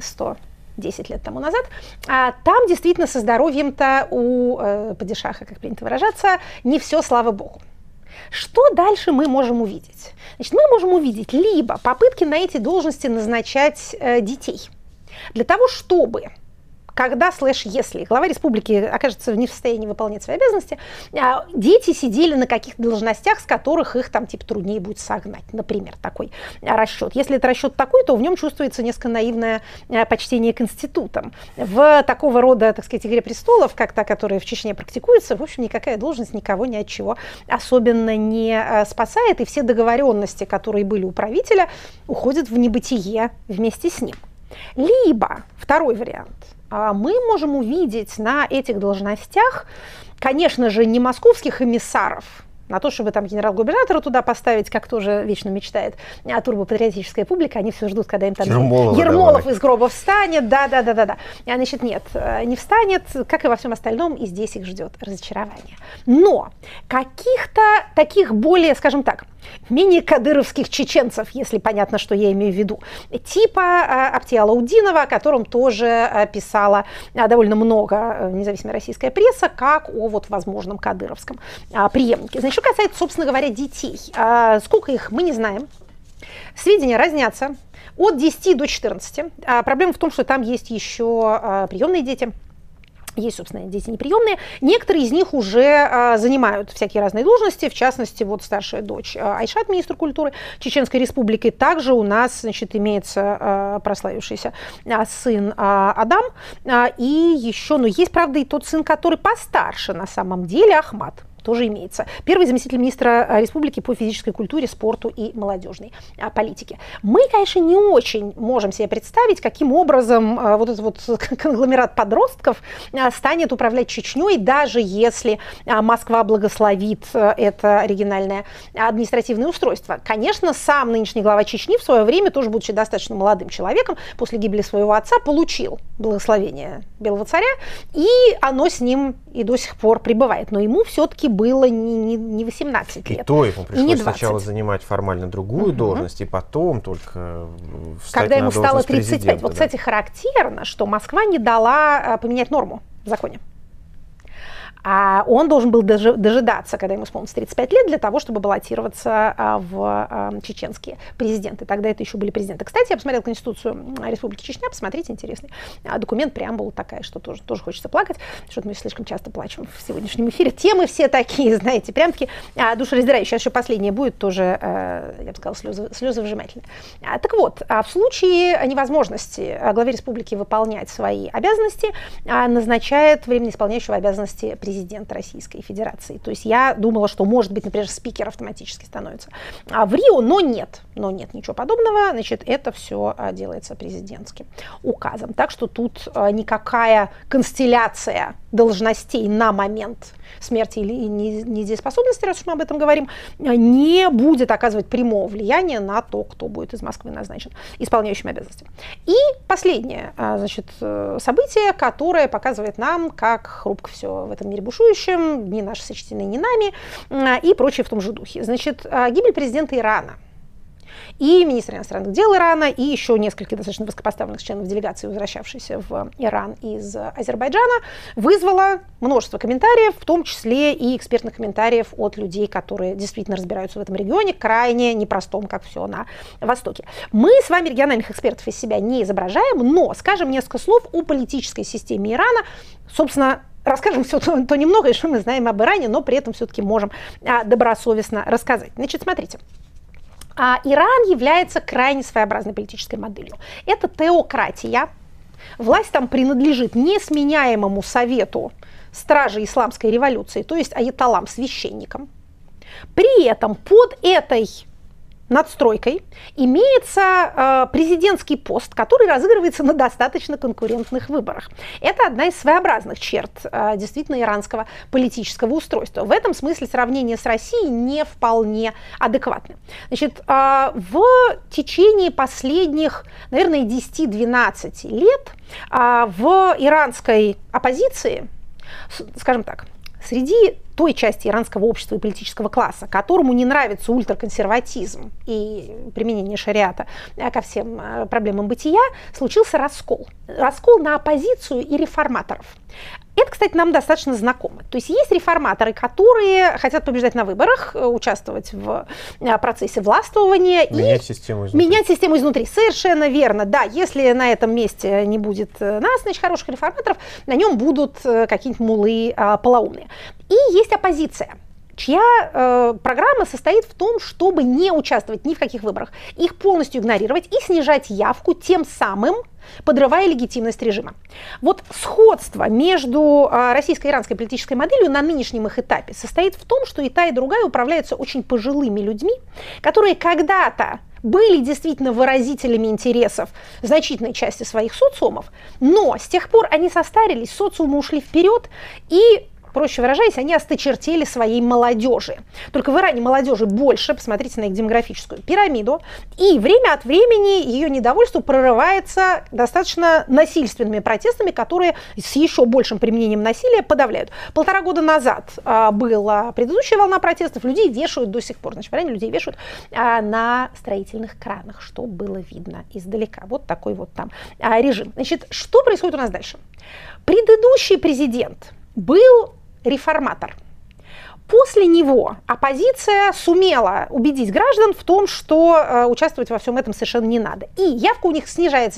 10 лет тому назад, там действительно со здоровьем-то у падишаха, как принято выражаться, не все, слава богу. Что дальше мы можем увидеть? Значит, мы можем увидеть либо попытки на эти должности назначать детей, для того, чтобы, когда если глава республики окажется не в состоянии выполнять свои обязанности, дети сидели на каких-то должностях, с которых их там типа труднее будет согнать. Например, такой расчет. Если это расчет такой, то в нем чувствуется несколько наивное почтение к институтам. В такого рода, так сказать, «Игре престолов», как та, которая в Чечне практикуется, в общем, никакая должность никого ни от чего особенно не спасает, и все договоренности, которые были у правителя, уходят в небытие вместе с ним. Либо, второй вариант, мы можем увидеть на этих должностях, конечно же, не московских эмиссаров, на то, чтобы там генерал-губернатора туда поставить, как тоже вечно мечтает турбопатриотическая публика, они все ждут, когда им там Ермолов из гроба встанет, да. Значит, нет, не встанет, как и во всем остальном, и здесь их ждет разочарование. Но каких-то таких более, скажем так, менее кадыровских чеченцев, если понятно, что я имею в виду, типа Апти Алаудинова, о котором тоже писала довольно много независимая российская пресса, как о вот возможном кадыровском преемнике. Значит, что касается, собственно говоря, детей, сколько их, мы не знаем. Сведения разнятся от 10 до 14. Проблема в том, что там есть еще приемные дети. Есть, собственно, дети неприемные. Некоторые из них уже занимают всякие разные должности, в частности, вот старшая дочь Айшат, министр культуры Чеченской Республики. Также у нас, значит, имеется прославившийся сын Адам. И еще, есть, правда, и тот сын, который постарше на самом деле, Ахмат. Тоже имеется. Первый заместитель министра республики по физической культуре, спорту и молодежной политике. Мы, конечно, не очень можем себе представить, каким образом вот этот вот конгломерат подростков станет управлять Чечней, даже если Москва благословит это оригинальное административное устройство. Конечно, сам нынешний глава Чечни в свое время, тоже будучи достаточно молодым человеком, после гибели своего отца получил благословение Белого царя, и оно с ним и до сих пор пребывает. Но ему все-таки было не 18 лет. И то ему пришлось сначала занимать формально другую должность, и потом только встать когда ему на стало должность 35. президента. Вот, кстати, характерно, что Москва не дала поменять норму в законе. А он должен был дожидаться, когда ему исполнится 35 лет, для того, чтобы баллотироваться в чеченские президенты. Тогда это еще были президенты. Кстати, я посмотрела Конституцию Республики Чечня, посмотрите, интересный документ, преамбула такая, что тоже хочется плакать. Что-то мы слишком часто плачем в сегодняшнем эфире. Темы все такие, знаете, прям-таки душераздирающие. Сейчас еще последнее будет, тоже, я бы сказала, слезовыжимательное. Так вот, в случае невозможности главе республики выполнять свои обязанности, назначает временно исполняющего обязанности президента Российской Федерации. То есть я думала, что, может быть, например, спикер автоматически становится в Рио, но нет, ничего подобного. Значит, это все делается президентским указом. Так что тут никакая констелляция должностей на момент смерти или недееспособности, раз уж мы об этом говорим, не будет оказывать прямого влияния на то, кто будет из Москвы назначен исполняющим обязанности. И последнее, значит, событие, которое показывает нам, как хрупко все в этом мире бушующем, дни наши сочтены не нами и прочее в том же духе. Значит, гибель президента Ирана и министр иностранных дел Ирана, и еще несколько достаточно высокопоставленных членов делегации, возвращавшихся в Иран из Азербайджана, вызвало множество комментариев, в том числе и экспертных комментариев от людей, которые действительно разбираются в этом регионе, крайне непростом, как все на Востоке. Мы с вами региональных экспертов из себя не изображаем, но скажем несколько слов о политической системе Ирана, собственно, расскажем все то немногое, что мы знаем об Иране, но при этом все-таки можем добросовестно рассказать. Значит, смотрите. Иран является крайне своеобразной политической моделью. Это теократия. Власть там принадлежит несменяемому совету стражей исламской революции, то есть аятоллам, священникам. При этом под этой надстройкой имеется президентский пост, который разыгрывается на достаточно конкурентных выборах. Это одна из своеобразных черт действительно иранского политического устройства. В этом смысле сравнение с Россией не вполне адекватно. Значит, в течение последних, наверное, 10-12 лет в иранской оппозиции, скажем так, среди той части иранского общества и политического класса, которому не нравится ультраконсерватизм и применение шариата ко всем проблемам бытия, случился раскол. Раскол на оппозицию и реформаторов. Это, кстати, нам достаточно знакомо. То есть есть реформаторы, которые хотят побеждать на выборах, участвовать в процессе властвования. Менять систему изнутри. Менять систему изнутри. Совершенно верно. Да, если на этом месте не будет нас, значит, хороших реформаторов, на нем будут какие-нибудь муллы полоумные. И есть оппозиция, чья программа состоит в том, чтобы не участвовать ни в каких выборах, их полностью игнорировать и снижать явку, тем самым подрывая легитимность режима. Вот сходство между российско иранской политической моделью на нынешнем их этапе состоит в том, что и та, и другая управляются очень пожилыми людьми, которые когда-то были действительно выразителями интересов значительной части своих социумов, но с тех пор они состарились, социумы ушли вперед и, проще выражаясь, они осточертели своей молодежи. Только в Иране молодежи больше, посмотрите на их демографическую пирамиду, и время от времени ее недовольство прорывается достаточно насильственными протестами, которые с еще большим применением насилия подавляют. 1,5 года назад была предыдущая волна протестов, людей вешают до сих пор. Значит, в Иране людей вешают на строительных кранах, что было видно издалека. Вот такой вот там режим. Значит, что происходит у нас дальше? Предыдущий президент был реформатор. После него оппозиция сумела убедить граждан в том, что участвовать во всем этом совершенно не надо. И явка у них снижается.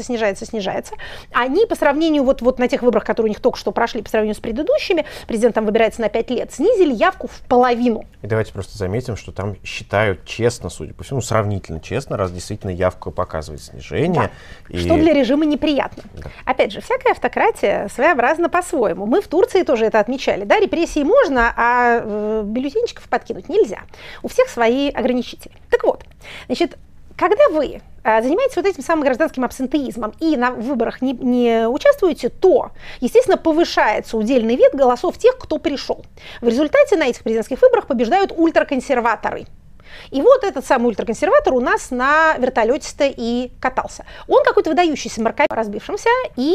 Они по сравнению вот на тех выборах, которые у них только что прошли, по сравнению с предыдущими, президент там выбирается на 5 лет, снизили явку в половину. И давайте просто заметим, что там считают честно, судя по всему, сравнительно честно, раз действительно явка показывает снижение. Да. И... Что для режима неприятно. Да. Опять же, всякая автократия своеобразна по-своему. Мы в Турции тоже это отмечали. Да, репрессии можно, а бюллетенчиков подкинуть нельзя. У всех свои ограничители. Так вот, значит, когда вы занимаетесь вот этим самым гражданским абсентеизмом и на выборах не участвуете, то, естественно, повышается удельный вес голосов тех, кто пришел. В результате на этих президентских выборах побеждают ультраконсерваторы. И вот этот самый ультраконсерватор у нас на вертолете-то и катался. Он какой-то выдающийся морковь разбившимся, и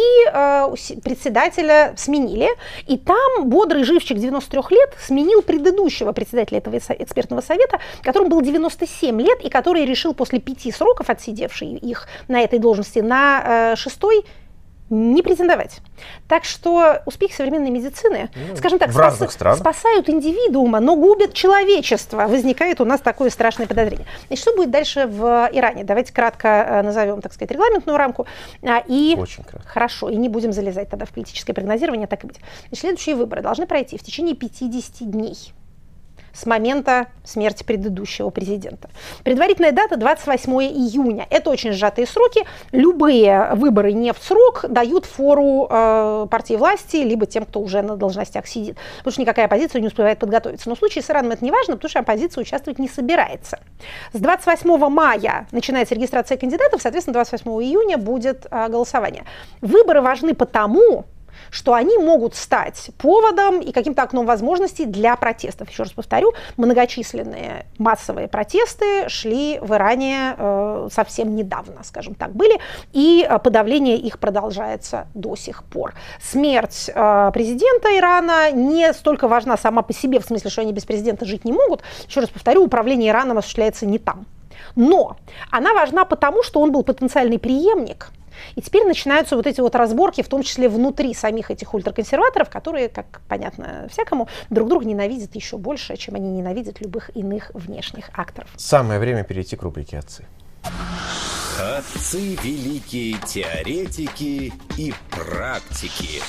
председателя сменили. И там бодрый живчик 93 лет сменил предыдущего председателя этого экспертного совета, которому было 97 лет, и который решил после 5 сроков, отсидевший их на этой должности, на 6-й не претендовать. Так что успехи современной медицины, скажем так, спасают индивидуума, но губят человечество. Возникает у нас такое страшное подозрение. Значит, что будет дальше в Иране? Давайте кратко назовем, так сказать, регламентную рамку. Очень кратко. Хорошо, и не будем залезать тогда в политическое прогнозирование, так и быть. Значит, следующие выборы должны пройти в течение 50 дней. С момента смерти предыдущего президента. Предварительная дата 28 июня. Это очень сжатые сроки. Любые выборы не в срок дают фору партии власти, либо тем, кто уже на должностях сидит. Потому что никакая оппозиция не успевает подготовиться. Но в случае с Ираном это не важно, потому что оппозиция участвовать не собирается. С 28 мая начинается регистрация кандидатов, соответственно, 28 июня будет голосование. Выборы важны потому, что они могут стать поводом и каким-то окном возможностей для протестов. Еще раз повторю, многочисленные массовые протесты шли в Иране совсем недавно, скажем так, были, и подавление их продолжается до сих пор. Смерть президента Ирана не столько важна сама по себе, в смысле, что они без президента жить не могут. Еще раз повторю, управление Ираном осуществляется не там. Но она важна потому, что он был потенциальный преемник. И теперь начинаются вот эти вот разборки, в том числе внутри самих этих ультраконсерваторов, которые, как понятно всякому, друг друга ненавидят еще больше, чем они ненавидят любых иных внешних акторов. Самое время перейти к рубрике «Отцы». Отцы великие теоретики и практики.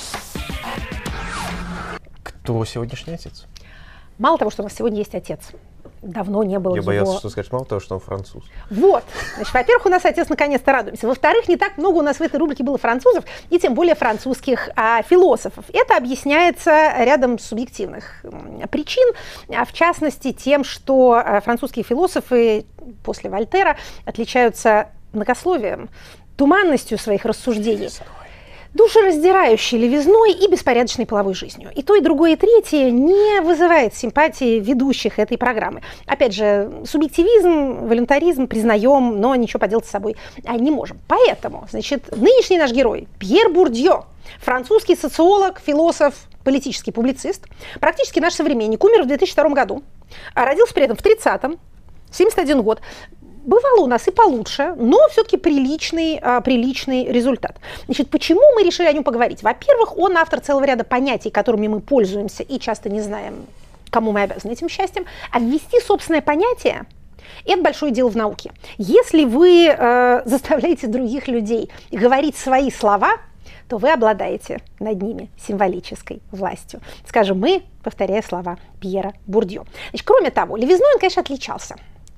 Кто сегодняшний отец? Мало того, что у нас сегодня есть отец. Давно не было Я его. боялся, что скажешь, мало того, что он француз. Вот. Значит, во-первых, у нас отец наконец-то радуемся. Во-вторых, не так много у нас в этой рубрике было французов, и тем более французских философов. Это объясняется рядом субъективных причин, в частности, тем, что французские философы после Вольтера отличаются многословием, туманностью своих рассуждений, душераздирающей левизной и беспорядочной половой жизнью. И то, и другое, и третье не вызывает симпатии ведущих этой программы. Опять же, субъективизм, волюнтаризм признаем, но ничего поделать с собой не можем. Поэтому, значит, нынешний наш герой Пьер Бурдье, французский социолог, философ, политический публицист, практически наш современник, умер в 2002 году, родился при этом в 30-м, 71 год. Бывало у нас и получше, но все-таки приличный результат. Значит, почему мы решили о нем поговорить? Во-первых, он автор целого ряда понятий, которыми мы пользуемся и часто не знаем, кому мы обязаны этим счастьем. А ввести собственное понятие – это большое дело в науке. Если вы заставляете других людей говорить свои слова, то вы обладаете над ними символической властью. Скажем, мы, повторяя слова Пьера Бурдье. Значит, кроме того, левизной он, конечно, отличался.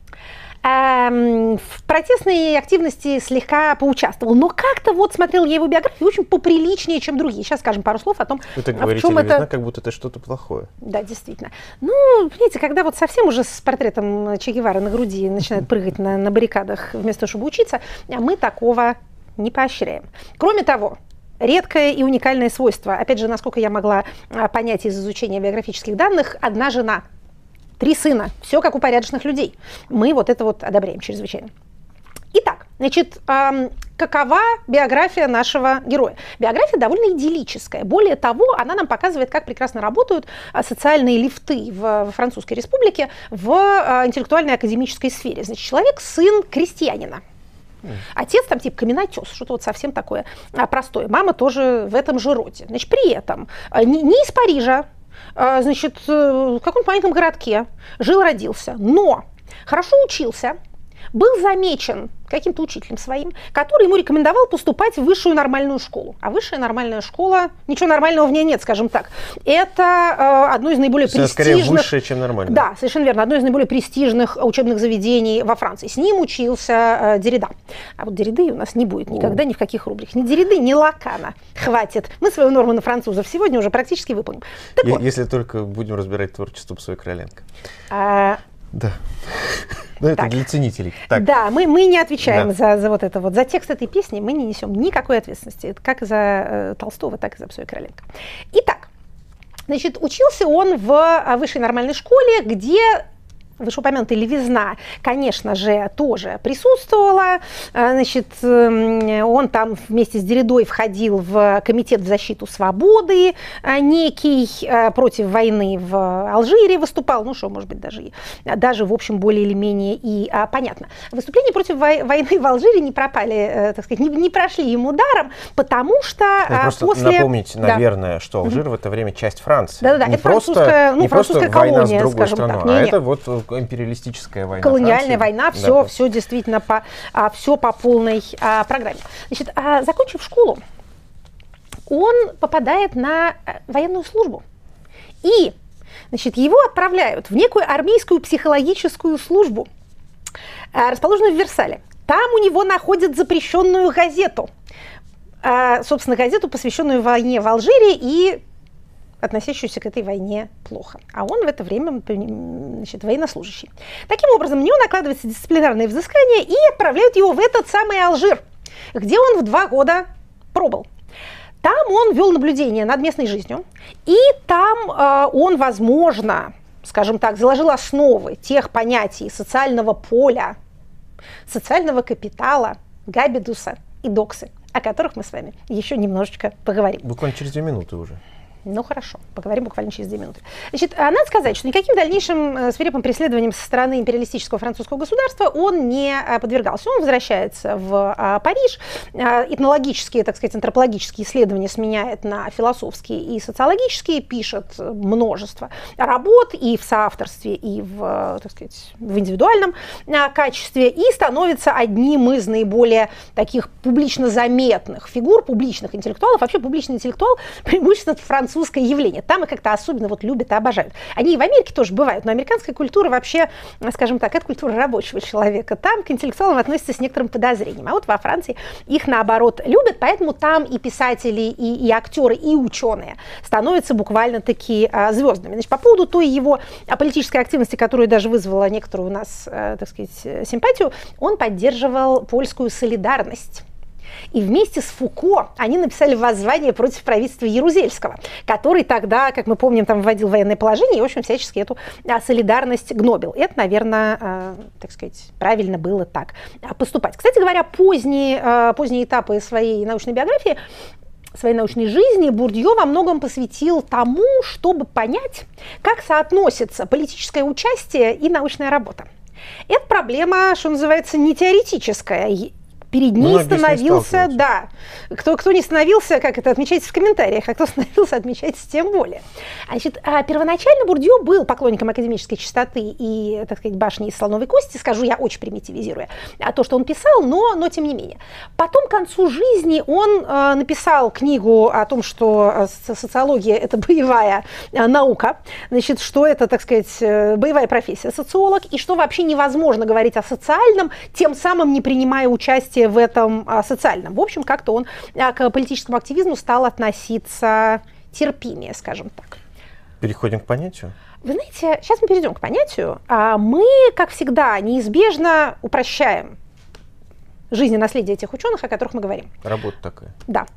В протестной активности слегка поучаствовал, но как-то вот смотрел я его биографию очень поприличнее, чем другие. Сейчас скажем пару слов о том, Вы так в говорите, чем левизна, это... как будто это что-то плохое. Да, действительно. Ну, понимаете, когда вот совсем уже с портретом Че Гевары на груди начинают прыгать на баррикадах вместо того, чтобы учиться, мы такого не поощряем. Кроме того, редкое и уникальное свойство, опять же, насколько я могла понять из изучения биографических данных, одна жена. 3 сына. Все как у порядочных людей. Мы вот это вот одобряем чрезвычайно. Итак, значит, какова биография нашего героя? Биография довольно идиллическая. Более того, она нам показывает, как прекрасно работают социальные лифты в Французской республике в интеллектуальной академической сфере. Значит, человек сын крестьянина. Отец там типа каменотес, что-то вот совсем такое простое. Мама тоже в этом же роде. Значит, при этом не из Парижа, значит, в каком-то маленьком городке жил, родился, но хорошо учился, был замечен каким-то учителем своим, который ему рекомендовал поступать в высшую нормальную школу. А высшая нормальная школа, ничего нормального в ней нет, скажем так. Это одно из наиболее престижных... Скорее высшее, чем нормально. Да, совершенно верно. Одно из наиболее престижных учебных заведений во Франции. С ним учился Деррида. А вот Дерриды у нас не будет никогда ни в каких рубриках. Ни Дерриды, ни Лакана. Хватит. Мы свою норму на французов сегодня уже практически выполним. Так вот. Если только будем разбирать творчество Псой Короленко. Да. Ну, это для ценителей. Так. Да, мы не отвечаем за вот это вот. За текст этой песни мы не несем никакой ответственности. Это как за Толстого, так и за Псой Короленко. Итак, значит, учился он в высшей нормальной школе, где вышеупомянутая левизна, конечно же, тоже присутствовала. Значит, он там вместе с Дерридой входил в комитет в защиту свободы некий, против войны в Алжире выступал, ну что, может быть, даже в общем, более или менее и понятно. Выступления против войны в Алжире не пропали, так сказать, не прошли ему даром, потому что просто после... напомнить, наверное, что Алжир в это время часть Франции. Да-да-да, не это французская колония, война с другой скажем страной, так. а это вот империалистическая война. Колониальная война, да, все действительно все по полной программе. Значит, закончив школу, он попадает на военную службу. И, значит, его отправляют в некую армейскую психологическую службу, расположенную в Версале. Там у него находят запрещенную газету. Собственно, газету, посвященную войне в Алжире и относящуюся к этой войне плохо. А он в это время, значит, военнослужащий. Таким образом, на него накладывается дисциплинарное взыскание и отправляют его в этот самый Алжир, где он в 2 года пробыл. Там он вел наблюдение над местной жизнью, и там он, возможно, скажем так, заложил основы тех понятий социального поля, социального капитала, габидуса и доксы, о которых мы с вами еще немножечко поговорим. Буквально через 2 минуты уже. Ну хорошо, поговорим буквально через 2 минуты. Значит, надо сказать, что никаким дальнейшим свирепым преследованием со стороны империалистического французского государства он не подвергался. Он возвращается в Париж, этнологические, так сказать, антропологические исследования сменяет на философские и социологические, пишет множество работ и в соавторстве, и в, так сказать, в индивидуальном качестве, и становится одним из наиболее таких публично заметных фигур, публичных интеллектуалов. Вообще публичный интеллектуал преимущественно французское явление. Там их как-то особенно вот любят и обожают. Они и в Америке тоже бывают, но американская культура вообще, скажем так, это культура рабочего человека. Там к интеллектуалам относятся с некоторым подозрением. А вот во Франции их, наоборот, любят, поэтому там и писатели, и актеры, и ученые становятся буквально-таки звездами. Значит, по поводу той его политической активности, которая даже вызвала некоторую у нас, так сказать, симпатию, он поддерживал польскую солидарность. И вместе с Фуко они написали воззвание против правительства Ярузельского, который тогда, как мы помним, там вводил военное положение и, в общем, всячески эту солидарность гнобил. Это, наверное, так сказать, правильно было так поступать. Кстати говоря, поздние этапы своей научной биографии, своей научной жизни Бурдье во многом посвятил тому, чтобы понять, как соотносится политическое участие и научная работа. Это проблема, что называется, не теоретическая. Перед ней становился, да, кто не становился, как это отмечается в комментариях, а кто становился, отмечается тем более. Значит, первоначально Бурдье был поклонником академической чистоты и, так сказать, башни из слоновой кости, скажу я, очень примитивизируя то, что он писал, но тем не менее. Потом к концу жизни он написал книгу о том, что социология – это боевая наука, значит, что это, так сказать, боевая профессия социолог, и что вообще невозможно говорить о социальном, тем самым не принимая участие в этом социальном. В общем, как-то он к политическому активизму стал относиться терпимее, скажем так. Переходим к понятию? Вы знаете, сейчас мы перейдем к понятию. Мы, как всегда, неизбежно упрощаем жизнь и наследие этих ученых, о которых мы говорим. Работа такая. Да.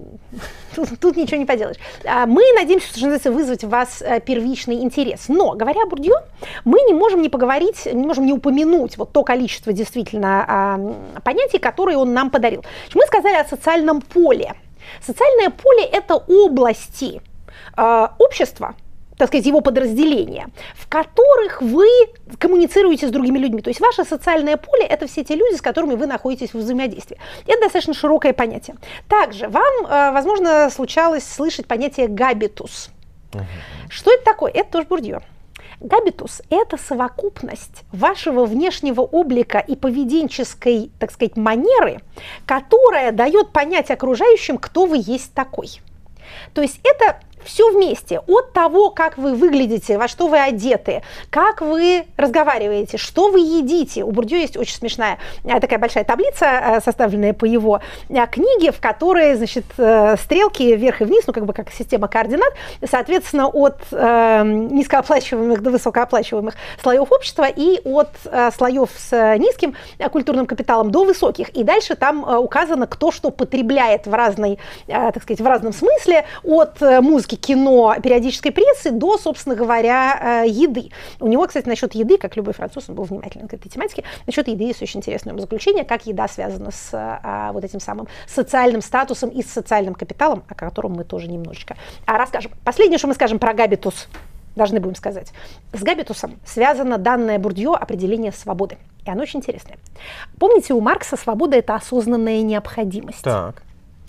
Тут ничего не поделаешь. Мы надеемся, что называется, вызвать в вас первичный интерес. Но, говоря о Бурдье, мы не можем не поговорить, не можем не упомянуть вот то количество действительно понятий, которые он нам подарил. Мы сказали о социальном поле. Социальное поле – это области общества, так сказать, его подразделения, в которых вы коммуницируете с другими людьми. То есть ваше социальное поле – это все те люди, с которыми вы находитесь в взаимодействии. Это достаточно широкое понятие. Также вам, возможно, случалось слышать понятие «габитус». Что это такое? Это тоже Бурдье. Габитус – это совокупность вашего внешнего облика и поведенческой, так сказать, манеры, которая дает понять окружающим, кто вы есть такой. То есть это все вместе, от того, как вы выглядите, во что вы одеты, как вы разговариваете, что вы едите. У Бурдье есть очень смешная такая большая таблица, составленная по его книге, в которой, значит, стрелки вверх и вниз, ну, как бы как система координат, соответственно, от низкооплачиваемых до высокооплачиваемых слоев общества и от слоев с низким культурным капиталом до высоких. И дальше там указано, кто что потребляет в разной, так сказать, в разном смысле, от музыки, кино, периодической прессы до, собственно говоря, еды. У него, кстати, насчет еды, как любой француз, он был внимателен к этой тематике, насчет еды есть очень интересное заключение, как еда связана с вот этим самым социальным статусом и с социальным капиталом, о котором мы тоже немножечко расскажем. Последнее, что мы скажем про габитус, должны будем сказать. С габитусом связано данное Бурдье определение свободы. И оно очень интересное. Помните, у Маркса свобода – это осознанная необходимость. Так.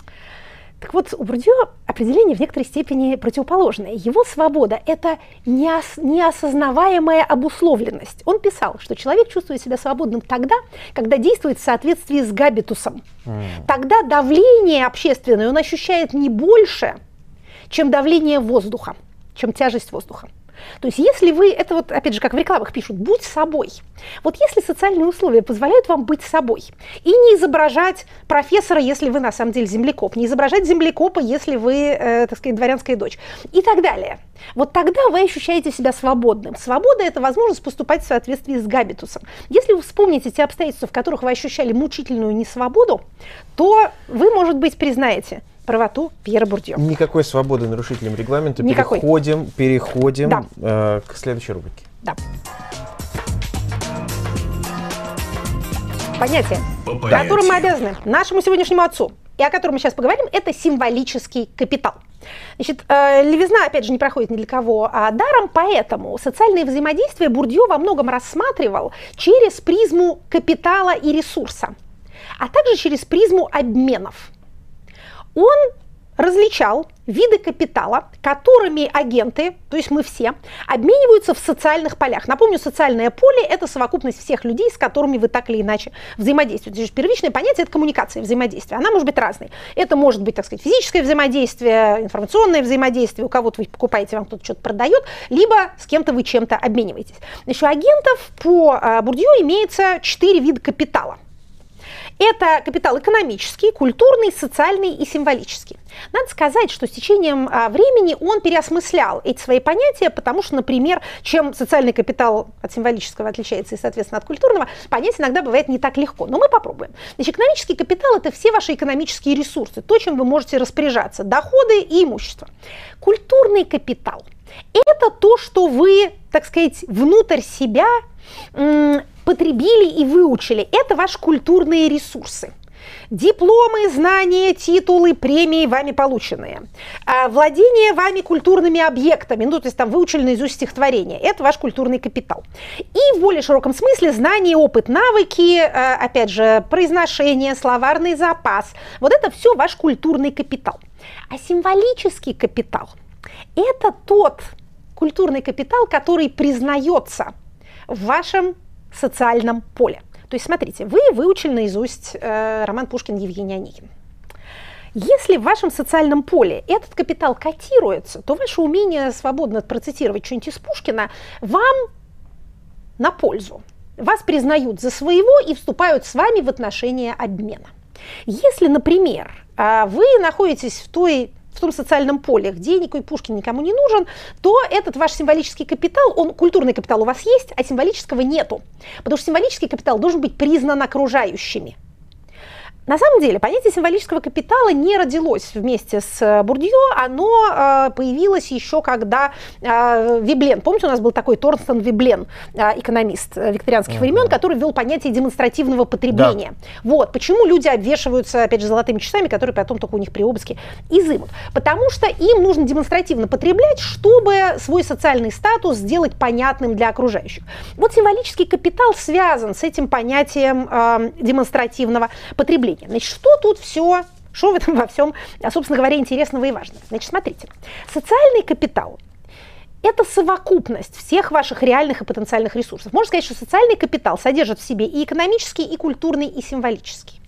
Так вот, у Бурдье определение в некоторой степени противоположное. Его свобода – это неосознаваемая обусловленность. Он писал, что человек чувствует себя свободным тогда, когда действует в соответствии с габитусом. Тогда давление общественное он ощущает не больше, чем давление воздуха, чем тяжесть воздуха. То есть если вы, это вот опять же как в рекламах пишут, будь собой. Вот если социальные условия позволяют вам быть собой и не изображать профессора, если вы на самом деле землекоп, не изображать землекопа, если вы, так сказать, дворянская дочь и так далее, вот тогда вы ощущаете себя свободным. Свобода – это возможность поступать в соответствии с габитусом. Если вы вспомните те обстоятельства, в которых вы ощущали мучительную несвободу, то вы, может быть, признаете правоту Пьера Бурдье. Никакой свободы нарушителям регламента. Никакой. Переходим да. К следующей рубрике. Да. Понятие, которым мы обязаны нашему сегодняшнему отцу, и о котором мы сейчас поговорим, это символический капитал. Значит, левизна, опять же, не проходит ни для кого даром, поэтому социальные взаимодействия Бурдье во многом рассматривал через призму капитала и ресурса, а также через призму обменов. Он различал виды капитала, которыми агенты, то есть мы все, обмениваются в социальных полях. Напомню, социальное поле – это совокупность всех людей, с которыми вы так или иначе взаимодействуете. То есть первичное понятие – это коммуникация, взаимодействие. Она может быть разной. Это может быть, так сказать, физическое взаимодействие, информационное взаимодействие, у кого-то вы покупаете, вам кто-то что-то продает, либо с кем-то вы чем-то обмениваетесь. Значит, у агентов по Бурдье имеется 4 вида капитала. Это капитал экономический, культурный, социальный и символический. Надо сказать, что с течением времени он переосмыслял эти свои понятия, потому что, например, чем социальный капитал от символического отличается и, соответственно, от культурного, понять иногда бывает не так легко. Но мы попробуем. Значит, экономический капитал – это все ваши экономические ресурсы, то, чем вы можете распоряжаться, доходы и имущество. Культурный капитал – это то, что вы, так сказать, внутрь себя потребили и выучили. Это ваши культурные ресурсы. Дипломы, знания, титулы, премии вами полученные. Владение вами культурными объектами, ну, то есть там выучили наизусть стихотворение. Это ваш культурный капитал. И в более широком смысле знания, опыт, навыки, опять же, произношение, словарный запас. Вот это все ваш культурный капитал. А символический капитал – это тот культурный капитал, который признается в вашем социальном поле. То есть, смотрите, вы выучили наизусть роман Пушкин «Евгений Онегин». Если в вашем социальном поле этот капитал котируется, то ваше умение свободно процитировать что-нибудь из Пушкина вам на пользу. Вас признают за своего и вступают с вами в отношения обмена. Если, например, вы находитесь в том социальном поле, где никакой Пушкин никому не нужен, то этот ваш символический капитал, культурный капитал у вас есть, а символического нету. Потому что символический капитал должен быть признан окружающими. На самом деле, понятие символического капитала не родилось вместе с Бурдье, оно появилось еще когда Веблен, помните, у нас был такой Торстен Веблен, экономист викторианских времен, который ввел понятие демонстративного потребления. Да. Вот, почему люди обвешиваются, опять же, золотыми часами, которые потом только у них при обыске изымут. Потому что им нужно демонстративно потреблять, чтобы свой социальный статус сделать понятным для окружающих. Вот символический капитал связан с этим понятием демонстративного потребления. Значит, что в этом во всем, собственно говоря, интересного и важного? Значит, смотрите, социальный капитал – это совокупность всех ваших реальных и потенциальных ресурсов. Можно сказать, что социальный капитал содержит в себе и экономический, и культурный, и символический.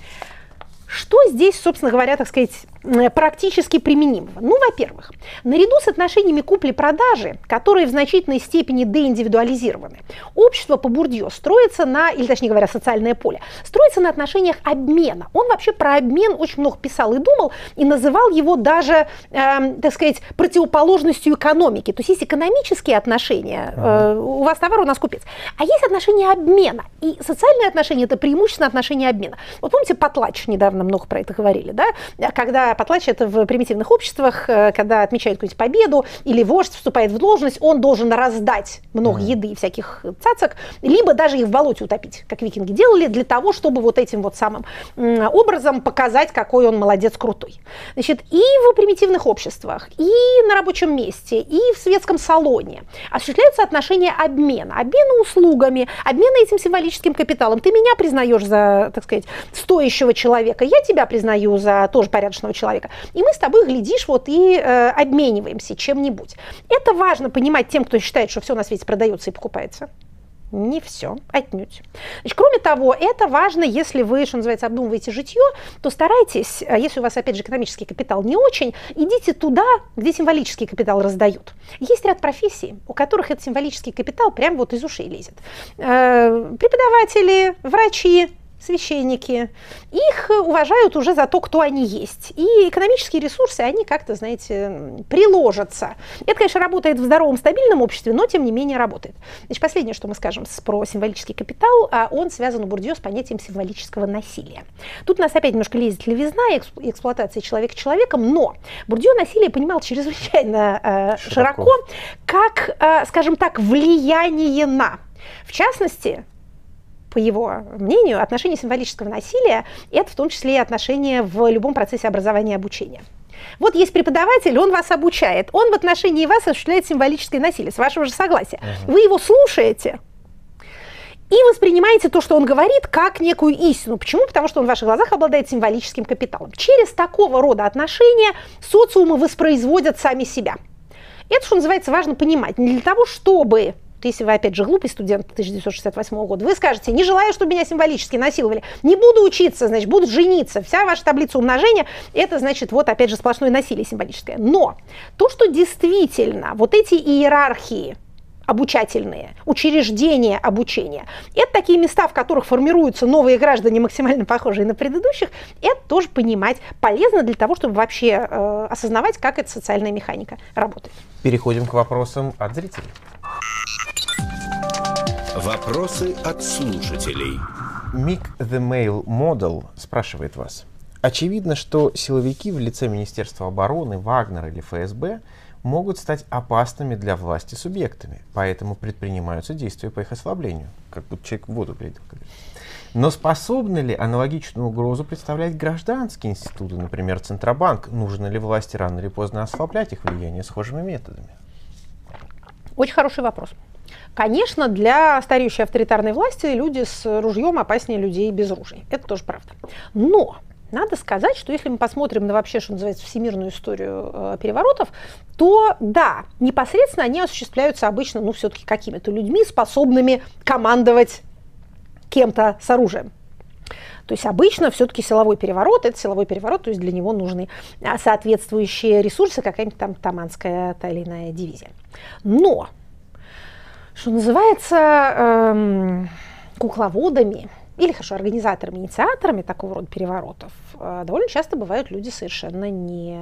Что здесь, собственно говоря, так сказать, практически применимого? Ну, во-первых, наряду с отношениями купли-продажи, которые в значительной степени деиндивидуализированы, общество по Бурдье строится или точнее говоря, социальное поле, строится на отношениях обмена. Он вообще про обмен очень много писал и думал, и называл его даже, так сказать, противоположностью экономики. То есть есть экономические отношения, у вас товар, у нас купец, а есть отношения обмена. И социальные отношения – это преимущественно отношения обмена. Вот помните, Потлач, недавно много про это говорили, да? Когда Потлач – это в примитивных обществах, когда отмечают какую-нибудь победу, или вождь вступает в должность, он должен раздать много еды и всяких цацок, либо даже их в болоте утопить, как викинги делали, для того, чтобы вот этим вот самым образом показать, какой он молодец, крутой. Значит, и в примитивных обществах, и на рабочем месте, и в светском салоне осуществляются отношения обмена услугами, обмена этим символическим капиталом. Ты меня признаешь за, так сказать, стоящего человека, я тебя признаю за тоже порядочного человека. И мы с тобой, глядишь, вот и обмениваемся чем-нибудь. Это важно понимать тем, кто считает, что все на свете продается и покупается. Не все, отнюдь. Значит, кроме того, это важно, если вы, что называется, обдумываете житье, то старайтесь, если у вас, опять же, экономический капитал не очень, идите туда, где символический капитал раздают. Есть ряд профессий, у которых этот символический капитал прям вот из ушей лезет. Преподаватели, врачи, священники, их уважают уже за то, кто они есть. И экономические ресурсы, они как-то, знаете, приложатся. Это, конечно, работает в здоровом, стабильном обществе, но, тем не менее, работает. Значит, последнее, что мы скажем про символический капитал, он связан у Бурдье с понятием символического насилия. Тут у нас опять немножко лезет левизна и эксплуатация человека человеком, но Бурдье насилие понимал чрезвычайно широко, как, скажем так, влияние на, в частности, по его мнению, отношение символического насилия – это в том числе и отношение в любом процессе образования и обучения. Вот есть преподаватель, он вас обучает, он в отношении вас осуществляет символическое насилие, с вашего же согласия. Вы его слушаете и воспринимаете то, что он говорит, как некую истину. Почему? Потому что он в ваших глазах обладает символическим капиталом. Через такого рода отношения социумы воспроизводят сами себя. Это, что называется, важно понимать. Не для того, чтобы... Если вы, опять же, глупый студент 1968 года, вы скажете: не желаю, чтобы меня символически насиловали, не буду учиться, значит, буду жениться. Вся ваша таблица умножения – это, значит, вот, опять же, сплошное насилие символическое. Но то, что действительно вот эти иерархии обучательные, учреждения обучения, это такие места, в которых формируются новые граждане, максимально похожие на предыдущих, это тоже понимать полезно для того, чтобы вообще осознавать, как эта социальная механика работает. Переходим к вопросам от зрителей. Вопросы от слушателей. Mick the Mail Model спрашивает вас. Очевидно, что силовики в лице Министерства обороны, Вагнера или ФСБ могут стать опасными для власти субъектами, поэтому предпринимаются действия по их ослаблению. Как будто человек в воду глядел. Но способны ли аналогичную угрозу представлять гражданские институты, например, Центробанк? Нужно ли власти рано или поздно ослаблять их влияние схожими методами? Очень хороший вопрос. Конечно, для стареющей авторитарной власти люди с ружьем опаснее людей без ружей. Это тоже правда. Но надо сказать, что если мы посмотрим на вообще, что называется, всемирную историю переворотов, то да, непосредственно они осуществляются обычно, ну, все-таки какими-то людьми, способными командовать кем-то с оружием. То есть обычно все-таки силовой переворот – это силовой переворот, то есть для него нужны соответствующие ресурсы, какая-нибудь там таманская та или иная дивизия. Но, что называется, кукловодами или, хорошо, организаторами, инициаторами такого рода переворотов довольно часто бывают люди совершенно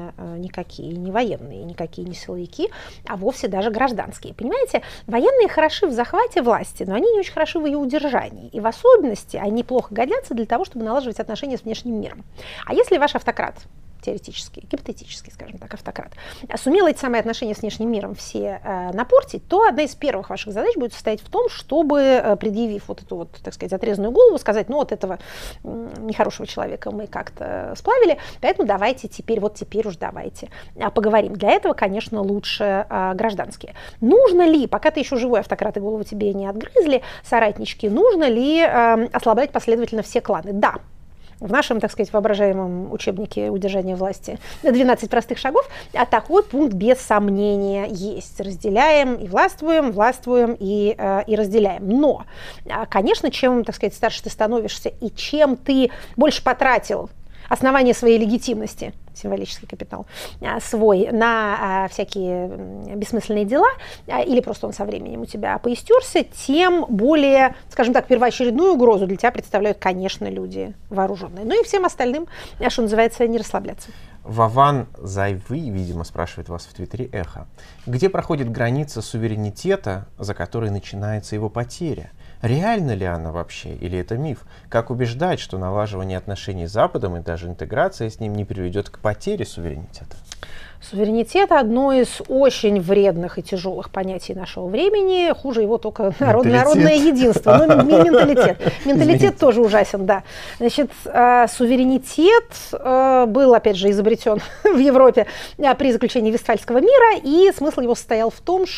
никакие не военные, никакие не силовики, а вовсе даже гражданские. Понимаете, военные хороши в захвате власти, но они не очень хороши в ее удержании. И в особенности они плохо годятся для того, чтобы налаживать отношения с внешним миром. А если ваш автократ, теоретически, гипотетически, скажем так, автократ, сумел эти самые отношения с внешним миром все напортить, то одна из первых ваших задач будет состоять в том, чтобы, предъявив вот эту вот, так сказать, отрезанную голову, сказать: ну вот этого нехорошего человека мы как-то сплавили, поэтому давайте теперь уж давайте поговорим. Для этого, конечно, лучше гражданские. Нужно ли, пока ты еще живой автократ и голову тебе не отгрызли, соратнички, нужно ли ослаблять последовательно все кланы? Да. В нашем, так сказать, воображаемом учебнике удержания власти 12 простых шагов, а такой пункт без сомнения есть. Разделяем и властвуем, властвуем и разделяем. Но, конечно, чем, так сказать, старше ты становишься и чем ты больше потратил основание своей легитимности, символический капитал свой, на всякие бессмысленные дела, или просто он со временем у тебя поистерся, тем более, скажем так, первоочередную угрозу для тебя представляют, конечно, люди вооруженные. Ну и всем остальным, что называется, не расслабляться. Вован Зайвы, видимо, спрашивает вас в Твиттере «Эхо». Где проходит граница суверенитета, за которой начинается его потеря? Реальна ли она вообще, или это миф? Как убеждать, что налаживание отношений с Западом и даже интеграция с ним не приведет к потере суверенитета? Суверенитет – одно из очень вредных и тяжелых понятий нашего времени. Хуже его только народное единство. Ну, менталитет. Менталитет тоже ужасен, да. Значит, суверенитет был, опять же, изобретен в Европе при заключении Вестфальского мира, и смысл его состоял в том,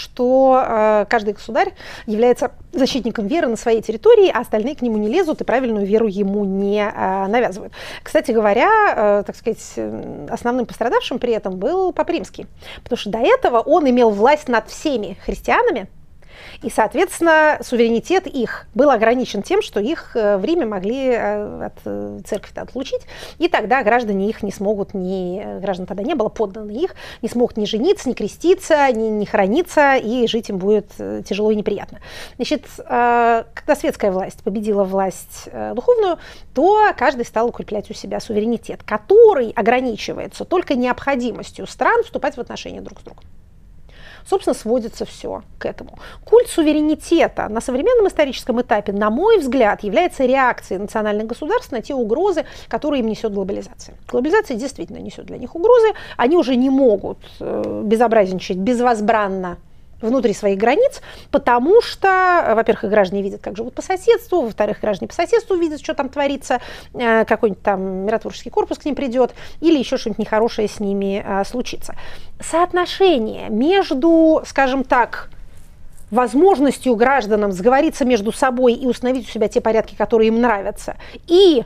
что каждый государь является защитником веры на своей территории, а остальные к нему не лезут и правильную веру ему не навязывают. Кстати говоря, так сказать, основным пострадавшим при этом был Папа Римский, потому что до этого он имел власть над всеми христианами, и, соответственно, суверенитет их был ограничен тем, что их в Риме могли от церкви отлучить, и тогда граждане их не смогут, граждан тогда не было, подданные их, не смогут ни жениться, ни креститься, ни храниться, и жить им будет тяжело и неприятно. Значит, когда светская власть победила власть духовную, то каждый стал укреплять у себя суверенитет, который ограничивается только необходимостью стран вступать в отношения друг с другом. Собственно, сводится все к этому. Культ суверенитета на современном историческом этапе, на мой взгляд, является реакцией национальных государств на те угрозы, которые им несет глобализация. Глобализация действительно несет для них угрозы. Они уже не могут безобразничать безвозбранно внутри своих границ, потому что, во-первых, их граждане видят, как живут по соседству, во-вторых, граждане по соседству видят, что там творится, какой-нибудь там миротворческий корпус к ним придет, или еще что-нибудь нехорошее с ними случится. Соотношение между, скажем так, возможностью гражданам сговориться между собой и установить у себя те порядки, которые им нравятся, и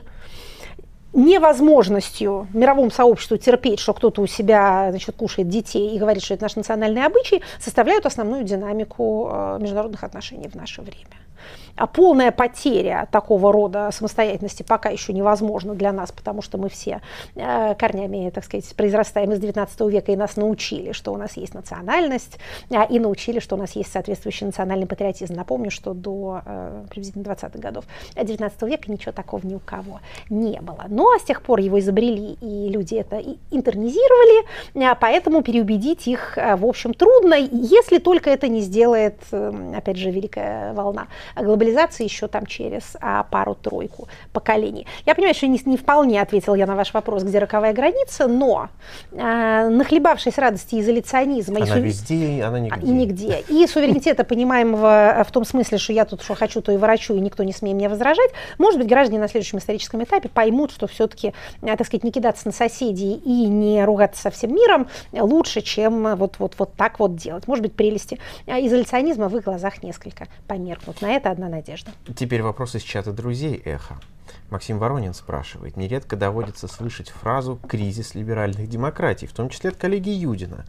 невозможностью мировому сообществу терпеть, что кто-то у себя, значит, кушает детей и говорит, что это наш национальный обычай, составляют основную динамику международных отношений в наше время. А полная потеря такого рода самостоятельности пока еще невозможна для нас, потому что мы все корнями, так сказать, произрастаем из 19 века, и нас научили, что у нас есть национальность, и научили, что у нас есть соответствующий национальный патриотизм. Напомню, что до приблизительно 20-х годов 19 века ничего такого ни у кого не было. Но с тех пор его изобрели, и люди это интернизировали, поэтому переубедить их, в общем, трудно, если только это не сделает, опять же, великая волна глобализации еще там через пару-тройку поколений. Я понимаю, что не вполне ответила я на ваш вопрос, где роковая граница, но нахлебавшись радости изоляционизма... Она везде, она нигде. И нигде. И суверенитета, понимаемого в том смысле, что я тут что хочу, то и ворочу, и никто не смеет мне возражать, может быть, граждане на следующем историческом этапе поймут, что все-таки, так сказать, не кидаться на соседей и не ругаться со всем миром лучше, чем вот так вот делать. Может быть, прелести изоляционизма в их глазах несколько померкнут. На это одна надежда. Теперь вопрос из чата друзей «Эхо». Максим Воронин спрашивает. Нередко доводится слышать фразу «кризис либеральных демократий», в том числе от коллеги Юдина.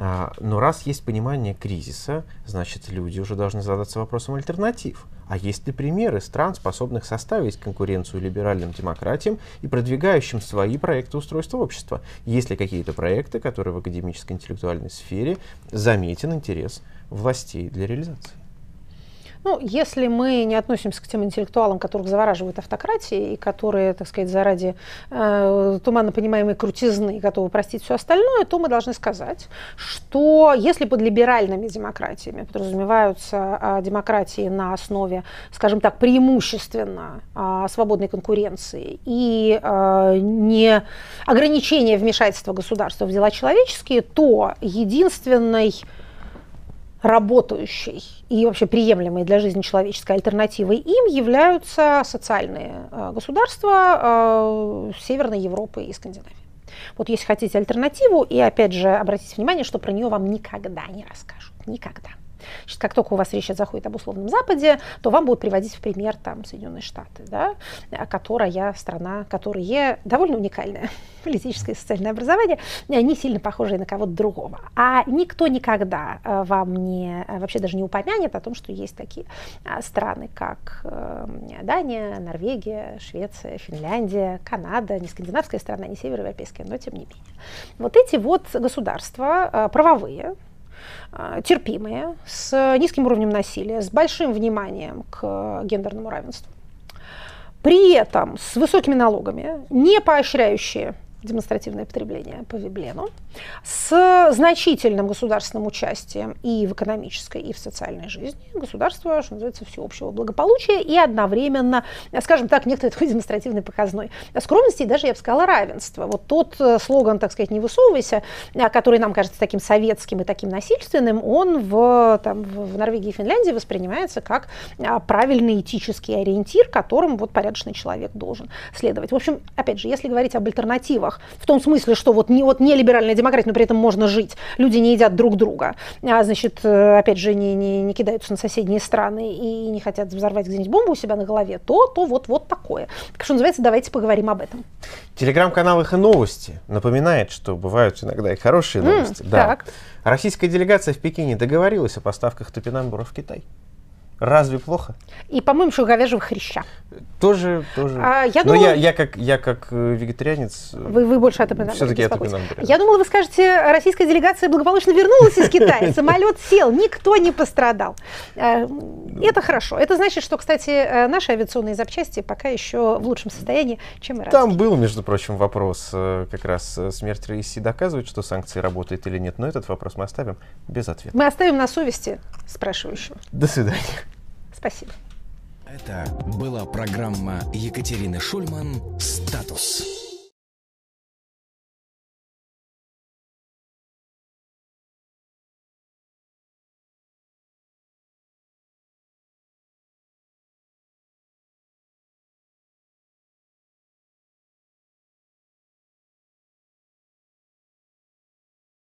Но раз есть понимание кризиса, значит, люди уже должны задаться вопросом альтернатив. А есть ли примеры стран, способных составить конкуренцию либеральным демократиям и продвигающим свои проекты устройства общества? Есть ли какие-то проекты, которые в академической интеллектуальной сфере заметен интерес властей для реализации? Ну, если мы не относимся к тем интеллектуалам, которых завораживают автократии, и которые, так сказать, заради туманно понимаемой крутизны готовы простить все остальное, то мы должны сказать, что если под либеральными демократиями подразумеваются демократии на основе, скажем так, преимущественно свободной конкуренции и не ограничения вмешательства государства в дела человеческие, то единственной работающей и вообще приемлемой для жизни человеческой альтернативой им являются социальные государства Северной Европы и Скандинавии. Вот если хотите альтернативу, и опять же обратите внимание, что про нее вам никогда не расскажут. Никогда. Сейчас, как только у вас речь заходит об условном Западе, то вам будут приводить в пример там, Соединенные Штаты, да, которая страна, которые довольно уникальное политическое и социальное образование, не сильно похожие на кого-то другого. А никто никогда вам вообще даже не упомянет о том, что есть такие страны, как Дания, Норвегия, Швеция, Финляндия, Канада, не скандинавская страна, не североевропейская, но тем не менее. Вот эти вот государства правовые, терпимые, с низким уровнем насилия, с большим вниманием к гендерному равенству, при этом с высокими налогами, не поощряющие демонстративное потребление по Веблену, с значительным государственным участием и в экономической, и в социальной жизни, государство, что называется, всеобщего благополучия и одновременно, скажем так, некоторой такой демонстративной показной скромности и даже, я бы сказала, равенства. Вот тот слоган, так сказать, «не высовывайся», который нам кажется таким советским и таким насильственным, он в Норвегии и Финляндии воспринимается как правильный этический ориентир, которым вот порядочный человек должен следовать. В общем, опять же, если говорить об альтернативах, в том смысле, что вот не либеральная демократия, но при этом можно жить, люди не едят друг друга, значит, опять же, не кидаются на соседние страны и не хотят взорвать где-нибудь бомбу у себя на голове, то вот такое. Что называется, давайте поговорим об этом. Телеграм-канал «Эхо Новости» напоминает, что бывают иногда и хорошие новости. Да. Так. Российская делегация в Пекине договорилась о поставках топинамбура в Китай. Разве плохо? И, по-моему, еще говяжьего хряща. Тоже. Я Но думала, я как вегетарианец. Вы больше о топинамбуре. Все-таки о топинамбуре. Я думала, вы скажете, российская делегация благополучно вернулась из Китая, самолет сел, никто не пострадал. Это хорошо. Это значит, что, кстати, наши авиационные запчасти пока еще в лучшем состоянии, чем иранские. Там был, между прочим, вопрос, как раз смерть Раиси доказывает, что санкции работают или нет, но этот вопрос мы оставим без ответа. Мы оставим на совести спрашивающего. До свидания. Спасибо. Это была программа Екатерины Шульман «Статус».